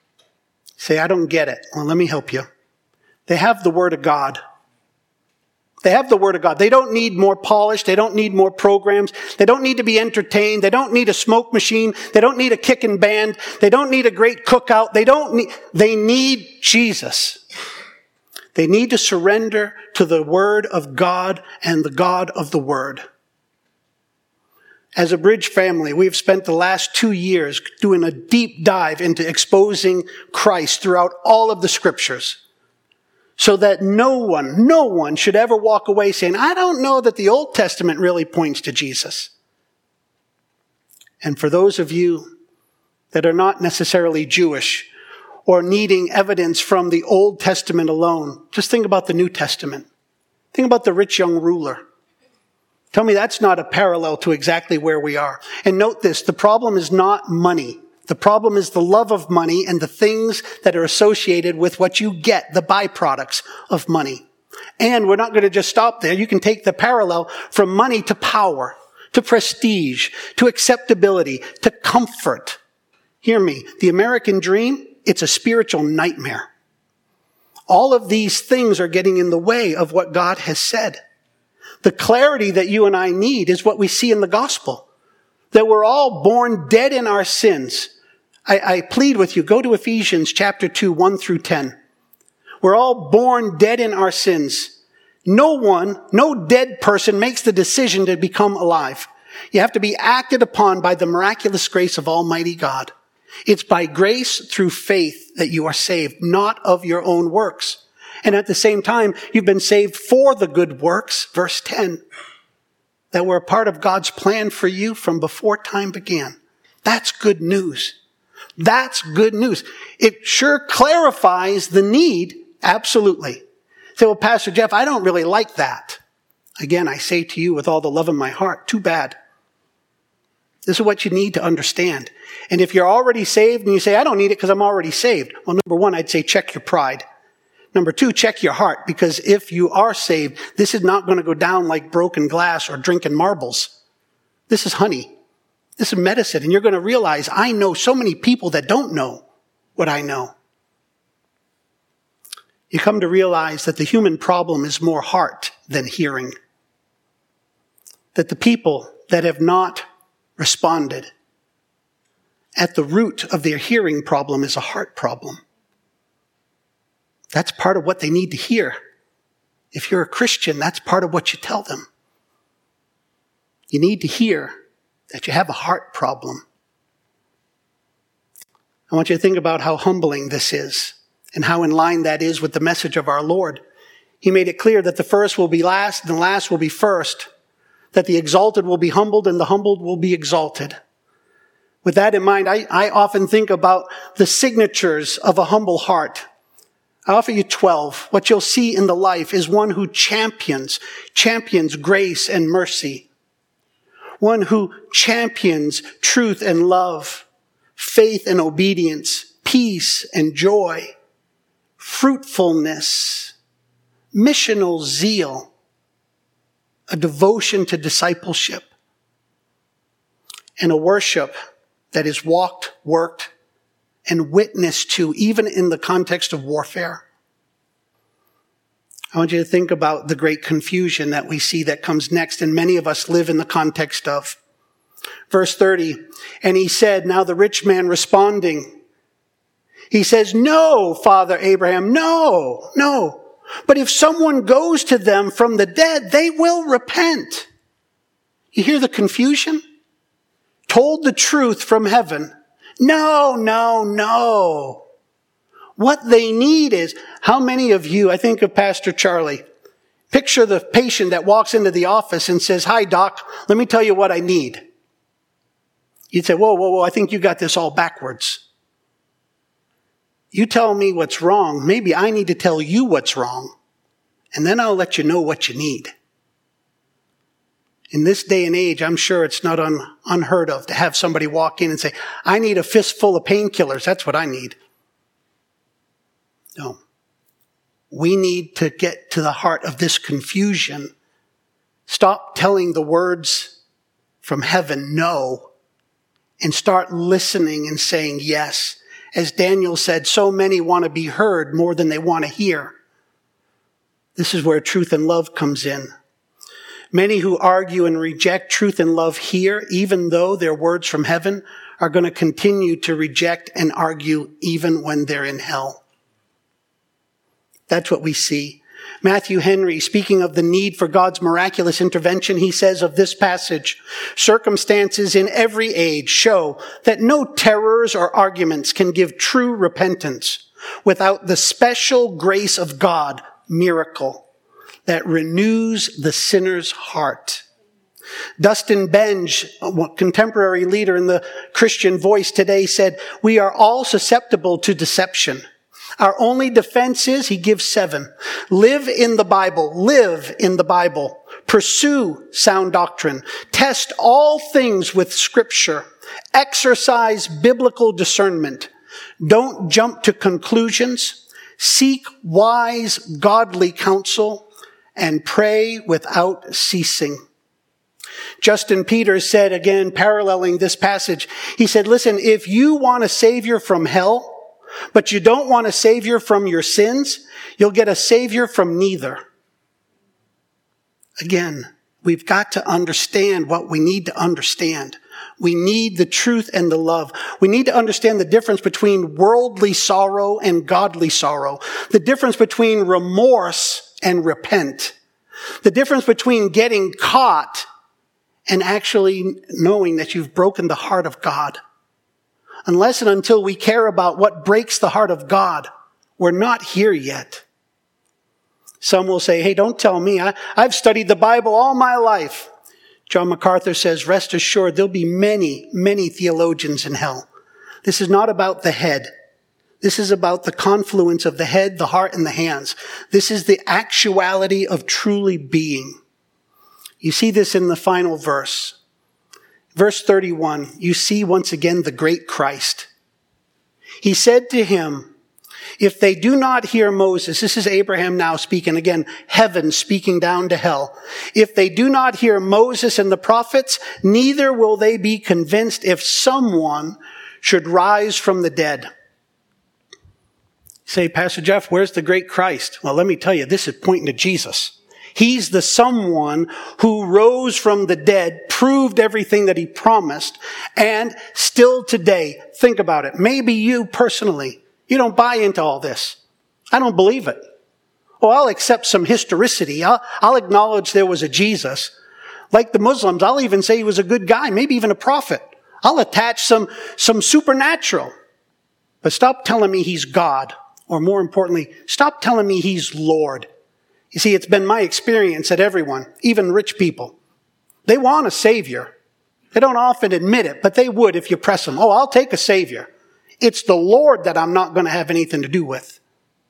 Say, I don't get it. Well, let me help you. They have the word of God. They have the Word of God. They don't need more polish. They don't need more programs. They don't need to be entertained. They don't need a smoke machine. They don't need a kicking band. They don't need a great cookout. They don't need, they need Jesus. They need to surrender to the Word of God and the God of the Word. As a Bridge family, we've spent the last two years doing a deep dive into exposing Christ throughout all of the Scriptures, so that no one, no one should ever walk away saying, I don't know that the Old Testament really points to Jesus. And for those of you that are not necessarily Jewish or needing evidence from the Old Testament alone, just think about the New Testament. Think about the rich young ruler. Tell me that's not a parallel to exactly where we are. And note this, the problem is not money. The problem is the love of money and the things that are associated with what you get, the byproducts of money. And we're not going to just stop there. You can take the parallel from money to power, to prestige, to acceptability, to comfort. Hear me. The American dream, it's a spiritual nightmare. All of these things are getting in the way of what God has said. The clarity that you and I need is what we see in the gospel. That we're all born dead in our sins. I, I plead with you, go to Ephesians chapter two, one through ten. We're all born dead in our sins. No one, no dead person makes the decision to become alive. You have to be acted upon by the miraculous grace of Almighty God. It's by grace through faith that you are saved, not of your own works. And at the same time, you've been saved for the good works, verse ten, that were a part of God's plan for you from before time began. That's good news. That's good news. It sure clarifies the need, absolutely. Say, well, Pastor Jeff, I don't really like that. Again, I say to you with all the love in my heart, too bad. This is what you need to understand. And if you're already saved and you say, I don't need it because I'm already saved. Well, number one, I'd say check your pride. Number two, check your heart, because if you are saved, this is not going to go down like broken glass or drinking marbles. This is honey. This is medicine. And you're going to realize I know so many people that don't know what I know. You come to realize that the human problem is more heart than hearing. That the people that have not responded, at the root of their hearing problem is a heart problem. That's part of what they need to hear. If you're a Christian, that's part of what you tell them. You need to hear that you have a heart problem. I want you to think about how humbling this is and how in line that is with the message of our Lord. He made it clear that the first will be last and the last will be first, that the exalted will be humbled and the humbled will be exalted. With that in mind, I, I often think about the signatures of a humble heart. I offer you twelve. What you'll see in the life is one who champions, champions grace and mercy. One who champions truth and love, faith and obedience, peace and joy, fruitfulness, missional zeal, a devotion to discipleship, and a worship that is walked, worked, and witnessed to, even in the context of warfare. I want you to think about the great confusion that we see that comes next, and many of us live in the context of. Verse thirty, and he said, now the rich man responding, he says, no, Father Abraham, no, no. But if someone goes to them from the dead, they will repent. You hear the confusion? Told the truth from heaven. No, no, no. What they need is, how many of you, I think of Pastor Charlie, picture the patient that walks into the office and says, hi, doc, let me tell you what I need. You'd say, whoa, whoa, whoa, I think you got this all backwards. You tell me what's wrong. Maybe I need to tell you what's wrong. And then I'll let you know what you need. In this day and age, I'm sure it's not un, unheard of to have somebody walk in and say, I need a fistful of painkillers. That's what I need. No. We need to get to the heart of this confusion. Stop telling the words from heaven no, and start listening and saying yes. As Daniel said, so many want to be heard more than they want to hear. This is where truth and love comes in. Many who argue and reject truth and love here, even though they're words from heaven, are going to continue to reject and argue even when they're in hell. That's what we see. Matthew Henry, speaking of the need for God's miraculous intervention, he says of this passage, circumstances in every age show that no terrors or arguments can give true repentance without the special grace of God, miracle, that renews the sinner's heart. Dustin Benge, a contemporary leader in the Christian Voice today, said, "We are all susceptible to deception. Our only defense is," he gives seven, "live in the Bible, live in the Bible, pursue sound doctrine, test all things with Scripture, exercise biblical discernment, don't jump to conclusions, seek wise, godly counsel, and pray without ceasing." Justin Peters said, again, paralleling this passage, he said, listen, if you want a savior from hell, but you don't want a savior from your sins, you'll get a savior from neither. Again, we've got to understand what we need to understand. We need the truth and the love. We need to understand the difference between worldly sorrow and godly sorrow. The difference between remorse and repent. The difference between getting caught and actually knowing that you've broken the heart of God. Unless and until we care about what breaks the heart of God, we're not here yet. Some will say, hey, don't tell me. I, I've studied the Bible all my life. John MacArthur says, rest assured, there'll be many, many theologians in hell. This is not about the head. This is about the confluence of the head, the heart, and the hands. This is the actuality of truly being. You see this in the final verse. Verse thirty-one, you see once again the great Christ. He said to him, if they do not hear Moses, this is Abraham now speaking, again, heaven speaking down to hell. If they do not hear Moses and the prophets, neither will they be convinced if someone should rise from the dead. Say, Pastor Jeff, where's the great Christ? Well, let me tell you, this is pointing to Jesus. He's the someone who rose from the dead, proved everything that he promised, and still today, think about it. Maybe you personally, you don't buy into all this. I don't believe it. Oh, I'll accept some historicity. I'll, I'll acknowledge there was a Jesus. Like the Muslims, I'll even say he was a good guy, maybe even a prophet. I'll attach some, some supernatural. But stop telling me he's God. Or more importantly, stop telling me he's Lord. You see, it's been my experience that everyone, even rich people, they want a savior. They don't often admit it, but they would if you press them. Oh, I'll take a savior. It's the Lord that I'm not going to have anything to do with.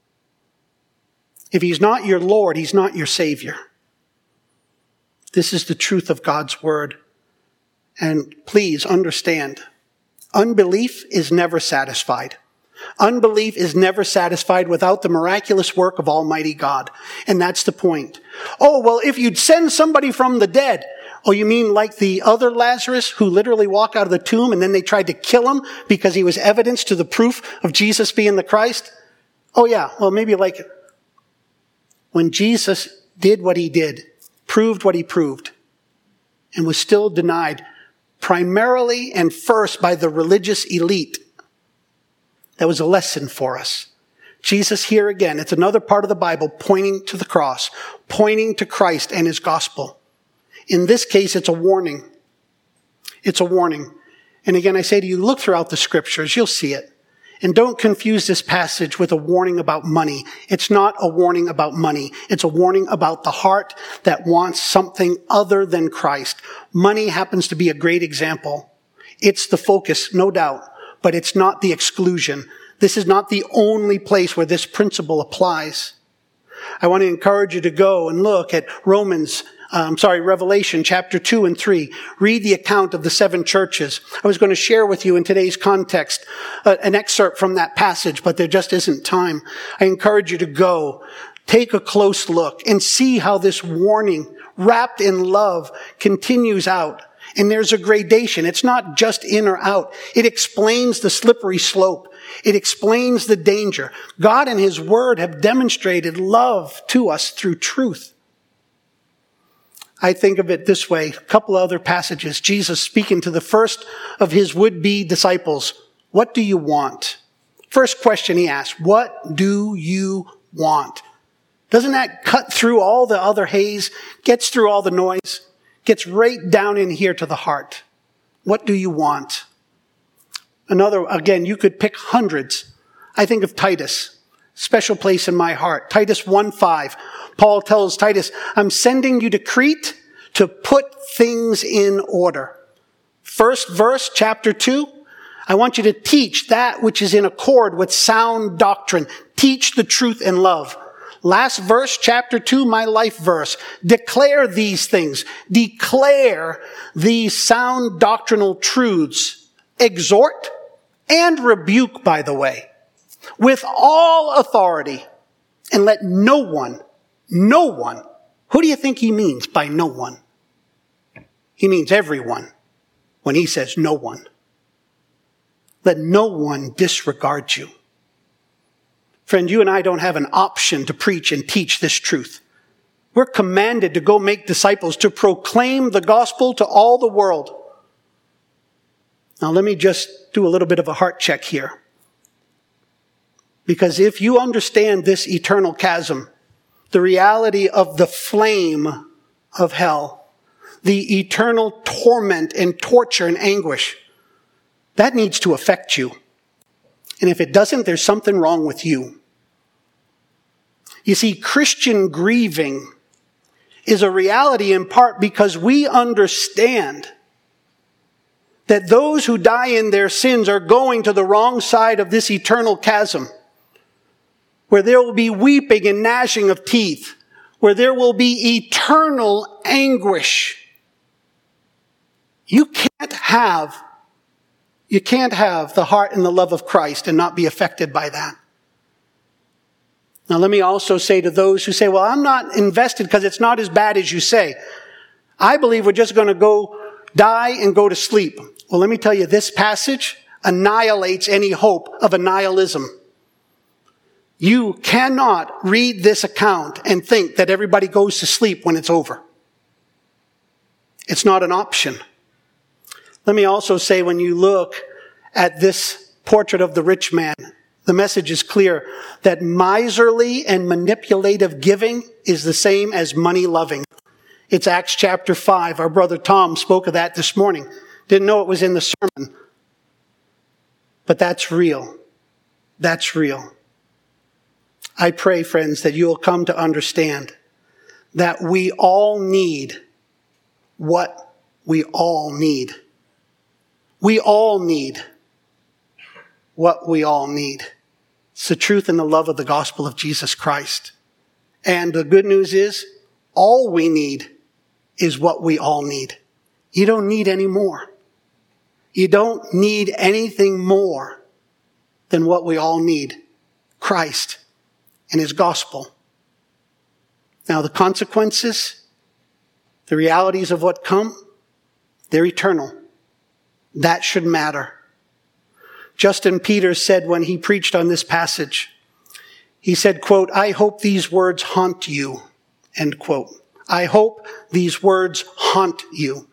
If he's not your Lord, he's not your savior. This is the truth of God's word. And please understand, unbelief is never satisfied. Unbelief is never satisfied without the miraculous work of Almighty God. And that's the point. Oh, well, if you'd send somebody from the dead. Oh, you mean like the other Lazarus who literally walked out of the tomb and then they tried to kill him because he was evidence to the proof of Jesus being the Christ? Oh, yeah. Well, maybe like when Jesus did what he did, proved what he proved, and was still denied primarily and first by the religious elite. That was a lesson for us. Jesus here again, it's another part of the Bible pointing to the cross, pointing to Christ and his gospel. In this case, it's a warning. It's a warning. And again, I say to you, look throughout the scriptures, you'll see it. And don't confuse this passage with a warning about money. It's not a warning about money. It's a warning about the heart that wants something other than Christ. Money happens to be a great example. It's the focus, no doubt. But it's not the exclusion. This is not the only place where this principle applies. I want to encourage you to go and look at Romans, um, sorry, Revelation chapter two and three. Read the account of the seven churches. I was going to share with you in today's context uh, an excerpt from that passage, but there just isn't time. I encourage you to go, take a close look, and see how this warning, wrapped in love, continues out. And there's a gradation. It's not just in or out. It explains the slippery slope. It explains the danger. God and his word have demonstrated love to us through truth. I think of it this way. A couple of other passages. Jesus speaking to the first of his would-be disciples. What do you want? First question he asked, what do you want? Doesn't that cut through all the other haze, gets through all the noise, gets right down in here to the heart? What do you want? Another, again, you could pick hundreds. I think of Titus, special place in my heart. Titus one five. Paul tells Titus, I'm sending you to Crete to put things in order. First verse, chapter two. I want you to teach that which is in accord with sound doctrine. Teach the truth in love. Last verse, chapter two, my life verse. Declare these things. Declare these sound doctrinal truths. Exhort and rebuke, by the way, with all authority. And let no one, no one, who do you think he means by no one? He means everyone when he says no one. Let no one disregard you. Friend, you and I don't have an option to preach and teach this truth. We're commanded to go make disciples, to proclaim the gospel to all the world. Now let me just do a little bit of a heart check here. Because if you understand this eternal chasm, the reality of the flame of hell, the eternal torment and torture and anguish, that needs to affect you. And if it doesn't, there's something wrong with you. You see, Christian grieving is a reality in part because we understand that those who die in their sins are going to the wrong side of this eternal chasm, where there will be weeping and gnashing of teeth, where there will be eternal anguish. You can't have, you can't have the heart and the love of Christ and not be affected by that. Now let me also say to those who say, well, I'm not invested because it's not as bad as you say. I believe we're just going to go die and go to sleep. Well, let me tell you, this passage annihilates any hope of annihilism. You cannot read this account and think that everybody goes to sleep when it's over. It's not an option. Let me also say, when you look at this portrait of the rich man, the message is clear that miserly and manipulative giving is the same as money loving. It's Acts chapter five. Our brother Tom spoke of that this morning. Didn't know it was in the sermon. But that's real. That's real. I pray, friends, that you'll come to understand that we all need what we all need. We all need what we all need. It's the truth and the love of the gospel of Jesus Christ. And the good news is, all we need is what we all need. You don't need any more. You don't need anything more than what we all need. Christ and his gospel. Now the consequences, the realities of what come, they're eternal. That should matter. Justin Peters said when he preached on this passage, he said, quote, I hope these words haunt you, end quote. I hope these words haunt you.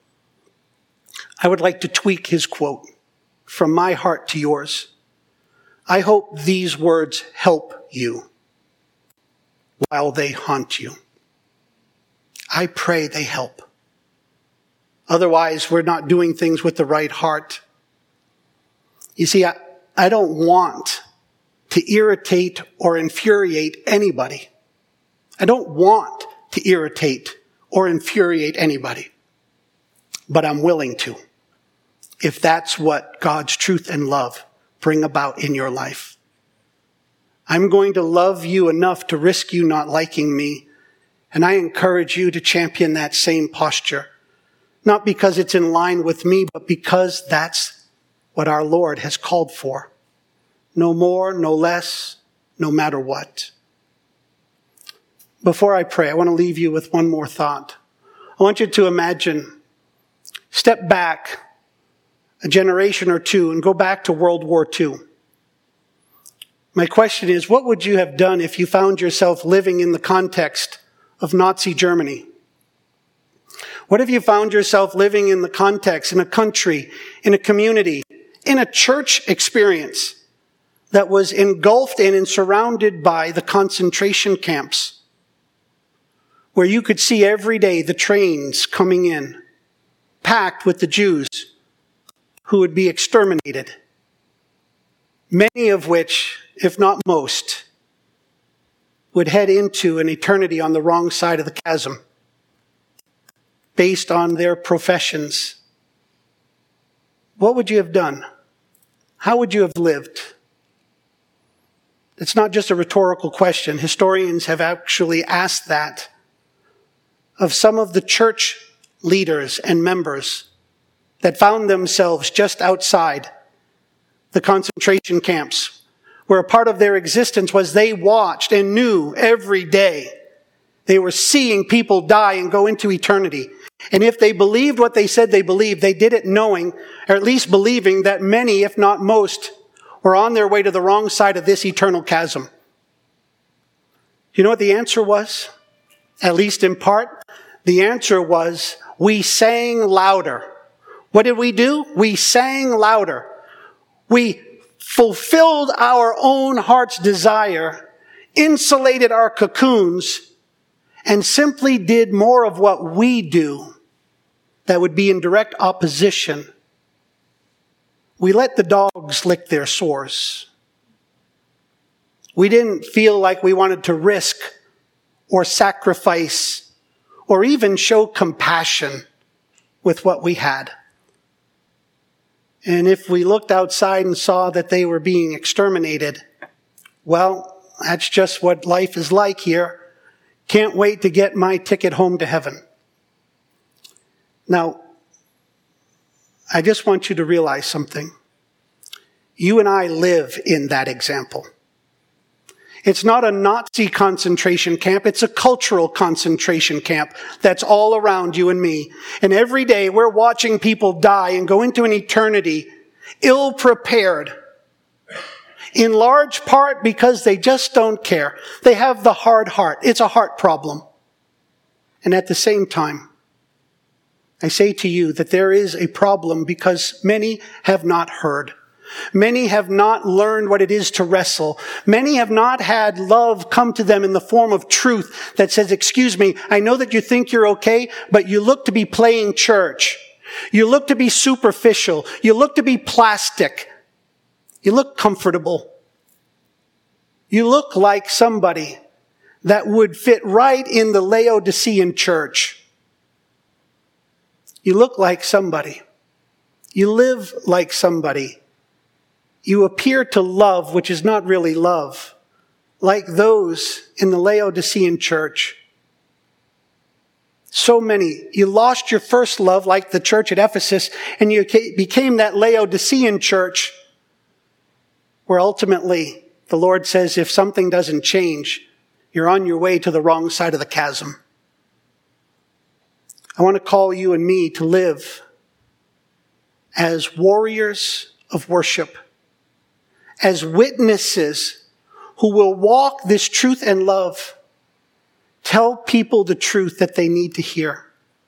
I would like to tweak his quote from my heart to yours. I hope these words help you while they haunt you. I pray they help. Otherwise, we're not doing things with the right heart. You see, I, I don't want to irritate or infuriate anybody. I don't want to irritate or infuriate anybody. But I'm willing to, if that's what God's truth and love bring about in your life. I'm going to love you enough to risk you not liking me. And I encourage you to champion that same posture. Not because it's in line with me, but because that's what our Lord has called for. No more, no less, no matter what. Before I pray, I want to leave you with one more thought. I want you to imagine step back a generation or two and go back to World War Two. My question is, what would you have done if you found yourself living in the context of Nazi Germany? What if you found yourself living in the context, in a country, in a community, in a church experience that was engulfed in and surrounded by the concentration camps, where you could see every day the trains coming in, packed with the Jews who would be exterminated, many of which, if not most, would head into an eternity on the wrong side of the chasm based on their professions. What would you have done? How would you have lived? It's not just a rhetorical question. Historians have actually asked that of some of the church leaders and members that found themselves just outside the concentration camps, where a part of their existence was they watched and knew every day they were seeing people die and go into eternity. And if they believed what they said they believed, they did it knowing, or at least believing, that many, if not most, were on their way to the wrong side of this eternal chasm. You know what the answer was? At least in part, the answer was, we sang louder. What did we do? We sang louder. We fulfilled our own heart's desire, insulated our cocoons, and simply did more of what we do that would be in direct opposition. We let the dogs lick their sores. We didn't feel like we wanted to risk or sacrifice or even show compassion with what we had. And if we looked outside and saw that they were being exterminated, well, that's just what life is like here. Can't wait to get my ticket home to heaven. Now, I just want you to realize something. You and I live in that example. It's not a Nazi concentration camp. It's a cultural concentration camp that's all around you and me. And every day we're watching people die and go into an eternity ill-prepared, in large part because they just don't care. They have the hard heart. It's a heart problem. And at the same time, I say to you that there is a problem because many have not heard. Many have not learned what it is to wrestle. Many have not had love come to them in the form of truth that says, excuse me, I know that you think you're okay, but you look to be playing church. You look to be superficial. You look to be plastic. You look comfortable. You look like somebody that would fit right in the Laodicean church. You look like somebody. You live like somebody. You appear to love, which is not really love, like those in the Laodicean church. So many. You lost your first love, like the church at Ephesus, and you became that Laodicean church, where ultimately the Lord says, if something doesn't change, you're on your way to the wrong side of the chasm. I want to call you and me to live as warriors of worship, as witnesses who will walk this truth and love, tell people the truth that they need to hear.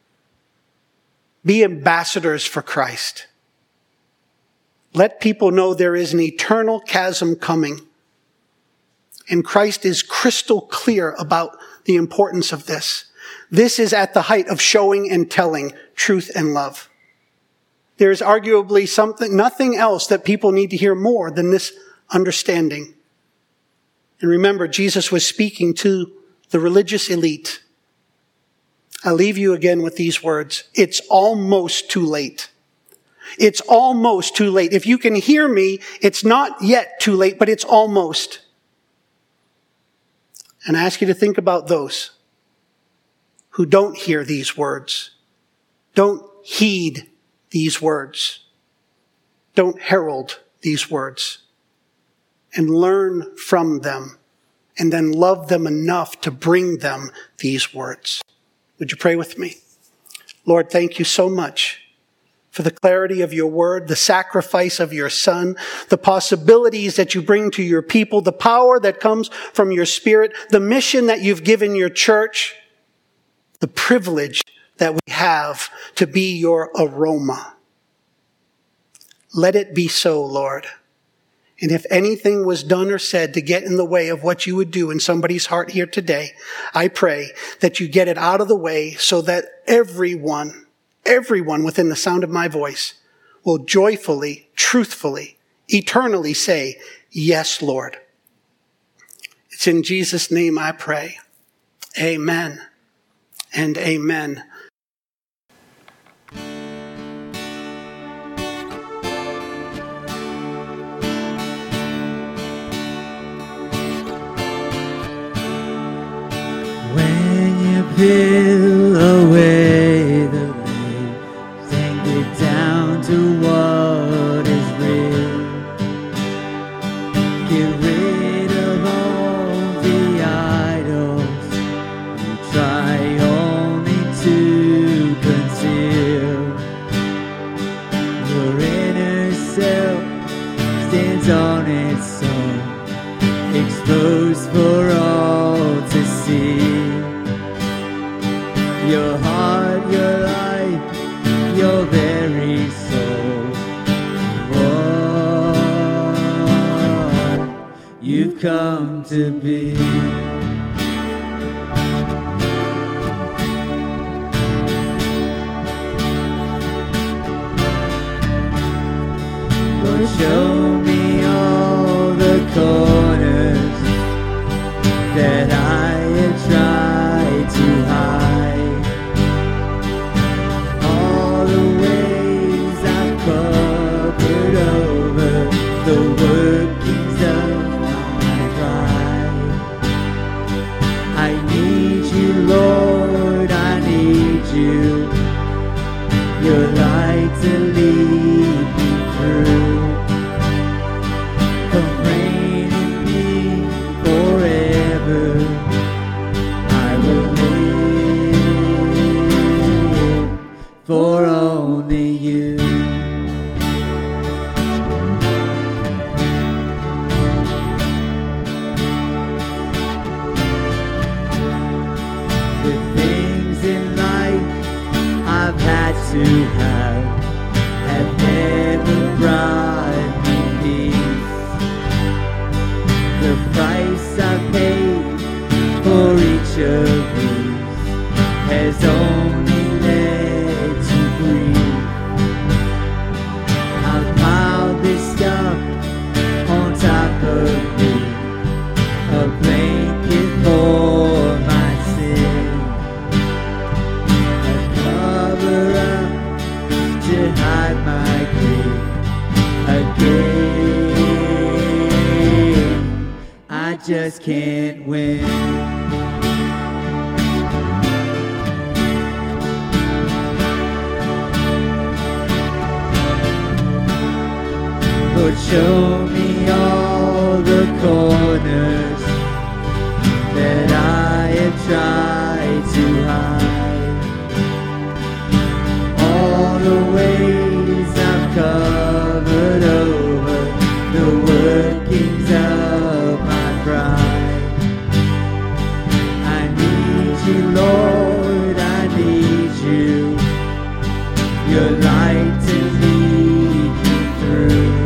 Be ambassadors for Christ. Let people know there is an eternal chasm coming. And Christ is crystal clear about the importance of this. This is at the height of showing and telling truth and love. There is arguably something, nothing else that people need to hear more than this understanding. And remember, Jesus was speaking to the religious elite. I'll leave you again with these words. It's almost too late. It's almost too late. If you can hear me, it's not yet too late, but it's almost. And I ask you to think about those who don't hear these words, don't heed these words, don't herald these words, and learn from them, and then love them enough to bring them these words. Would you pray with me? Lord, thank you so much for the clarity of your word, the sacrifice of your son, the possibilities that you bring to your people, the power that comes from your spirit, the mission that you've given your church, the privilege that we have to be your aroma. Let it be so, Lord. And if anything was done or said to get in the way of what you would do in somebody's heart here today, I pray that you get it out of the way so that everyone, everyone within the sound of my voice will joyfully, truthfully, eternally say, yes, Lord. It's in Jesus' name I pray. Amen and amen. Peel away the veil, take it down to what is real. Get rid of all the idols you try only to conceal. Your inner self stands on its own, exposed for all to see. Your heart, your life, your very soul. What you've come to be. Lord, show me all the corners that I have tried to hide. Lord, I need you, your light to lead me through. Come reign in me forever, I will live for only you. To have, have never brought me peace. The price I paid for each of these has only led to grief. I've piled this stuff on top of me, a blanket for my sin, a cover up to hide my grief again. I just can't win. Lord, show me all the corners that I have tried to hide. All the ways I've covered over the workings of my pride. I need you, Lord, I need you, your light to lead me through.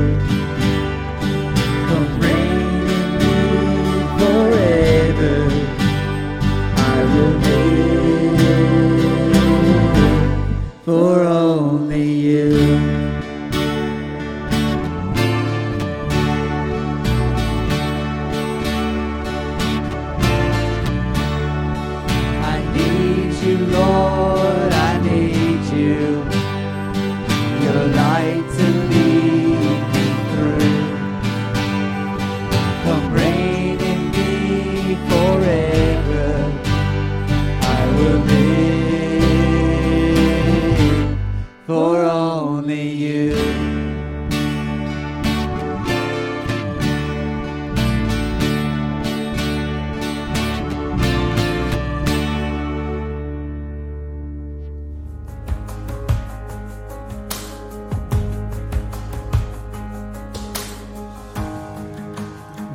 Come reign in me forever, I will live for only you.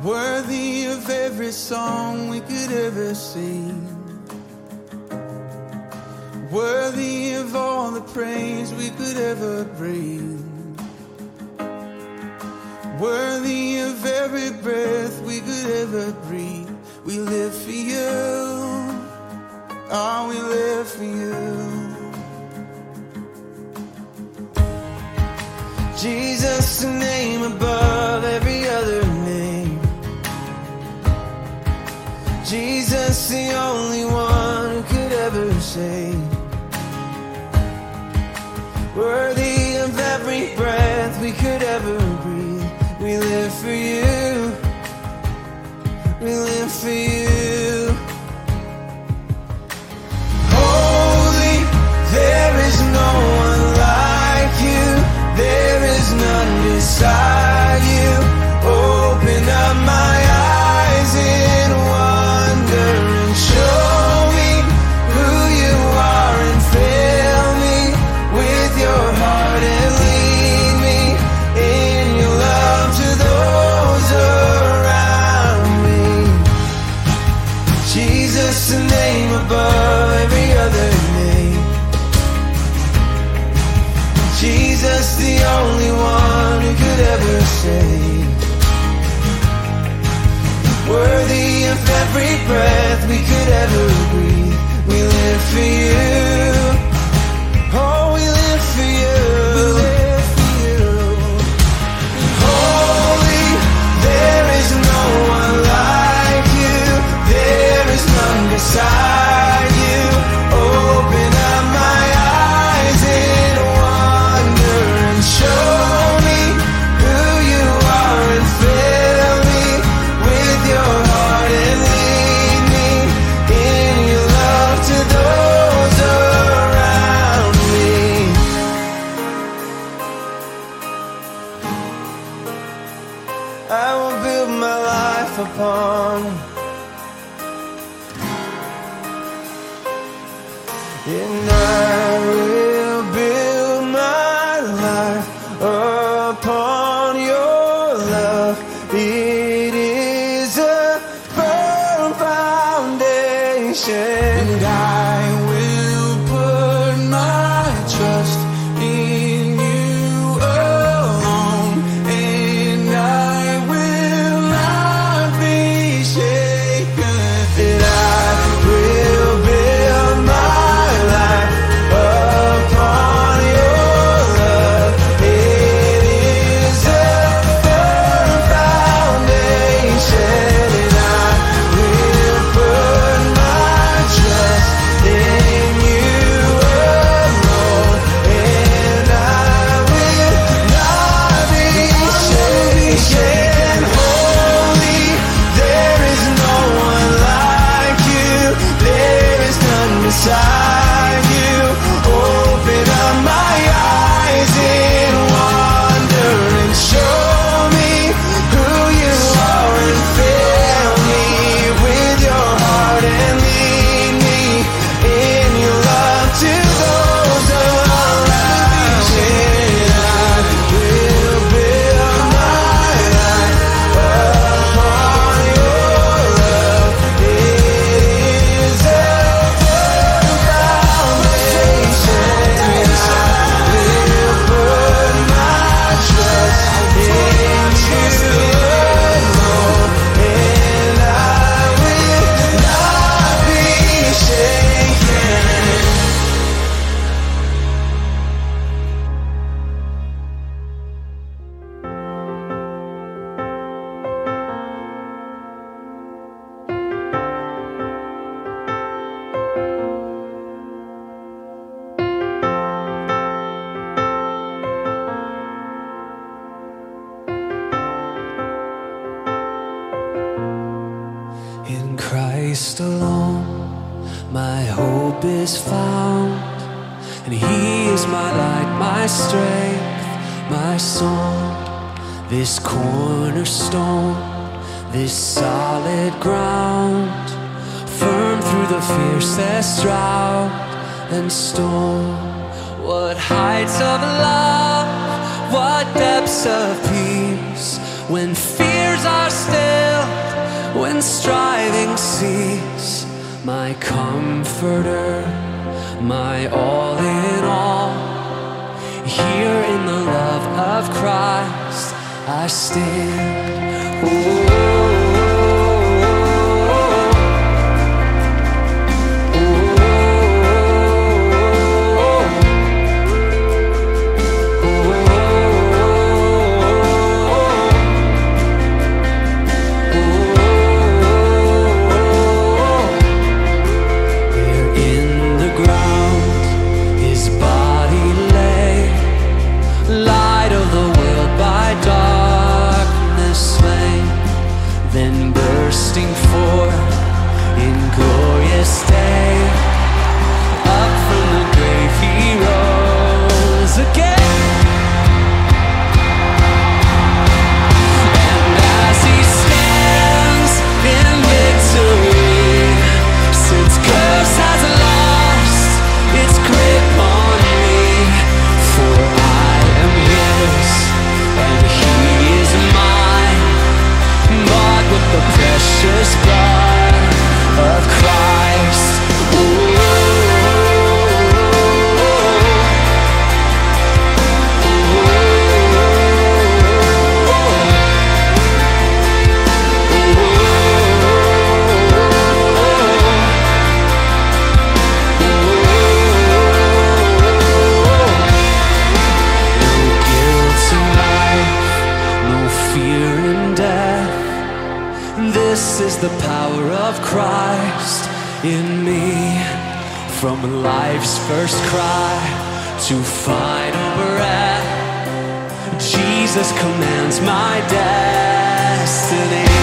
worthy of every song we could ever sing, worthy of all the praise we could ever bring, worthy of every breath we could ever breathe. We live for you, oh, we live for you. Jesus, the name above every other name. Jesus, the only one who could ever save. Worthy of every breath we could ever breathe. We live for you. We live for you. Holy, there is no one like you. There is none beside you. Open up my eyes in wonder and show me who you are, and fill me with your heart and lead me in your love to those around me. Jesus, the name above every other name. Jesus, the only one who could ever save. Worthy of every breath we could ever breathe. We live for you. Oh, we live for you. We live for you. Holy, there is no one like you. There is none beside you. Open up my eyes in wonder and show me who you are, and fill me with your heart and lead me in your love to those around me. I will build my life upon, and I will build my life upon your love. It is a firm foundation, and I will put my trust in you alone, and I will not be shaken. And I will build my life upon your love. It is a firm foundation, and I will put my trust in you alone, and I will not be shaken. Holy, there is no one like you. There is none beside you. Open up my eyes in wonder and show me who you are, and fill me with your heart and lead me in your love to those around me. I will build my life upon your love. It is a firm foundation, and I will put my trust in you alone, and I will not be shaken. In Christ alone, my hope is found, and He is my light, my strength, my song. This cornerstone, this solid ground, firm through the fiercest drought and storm. What heights of love, what depths of peace, when fears are still when striving cease, my comforter, my all in all. Here in the love of Christ I stand. Oh. This is the power of Christ in me. From life's first cry to final breath, Jesus commands my destiny.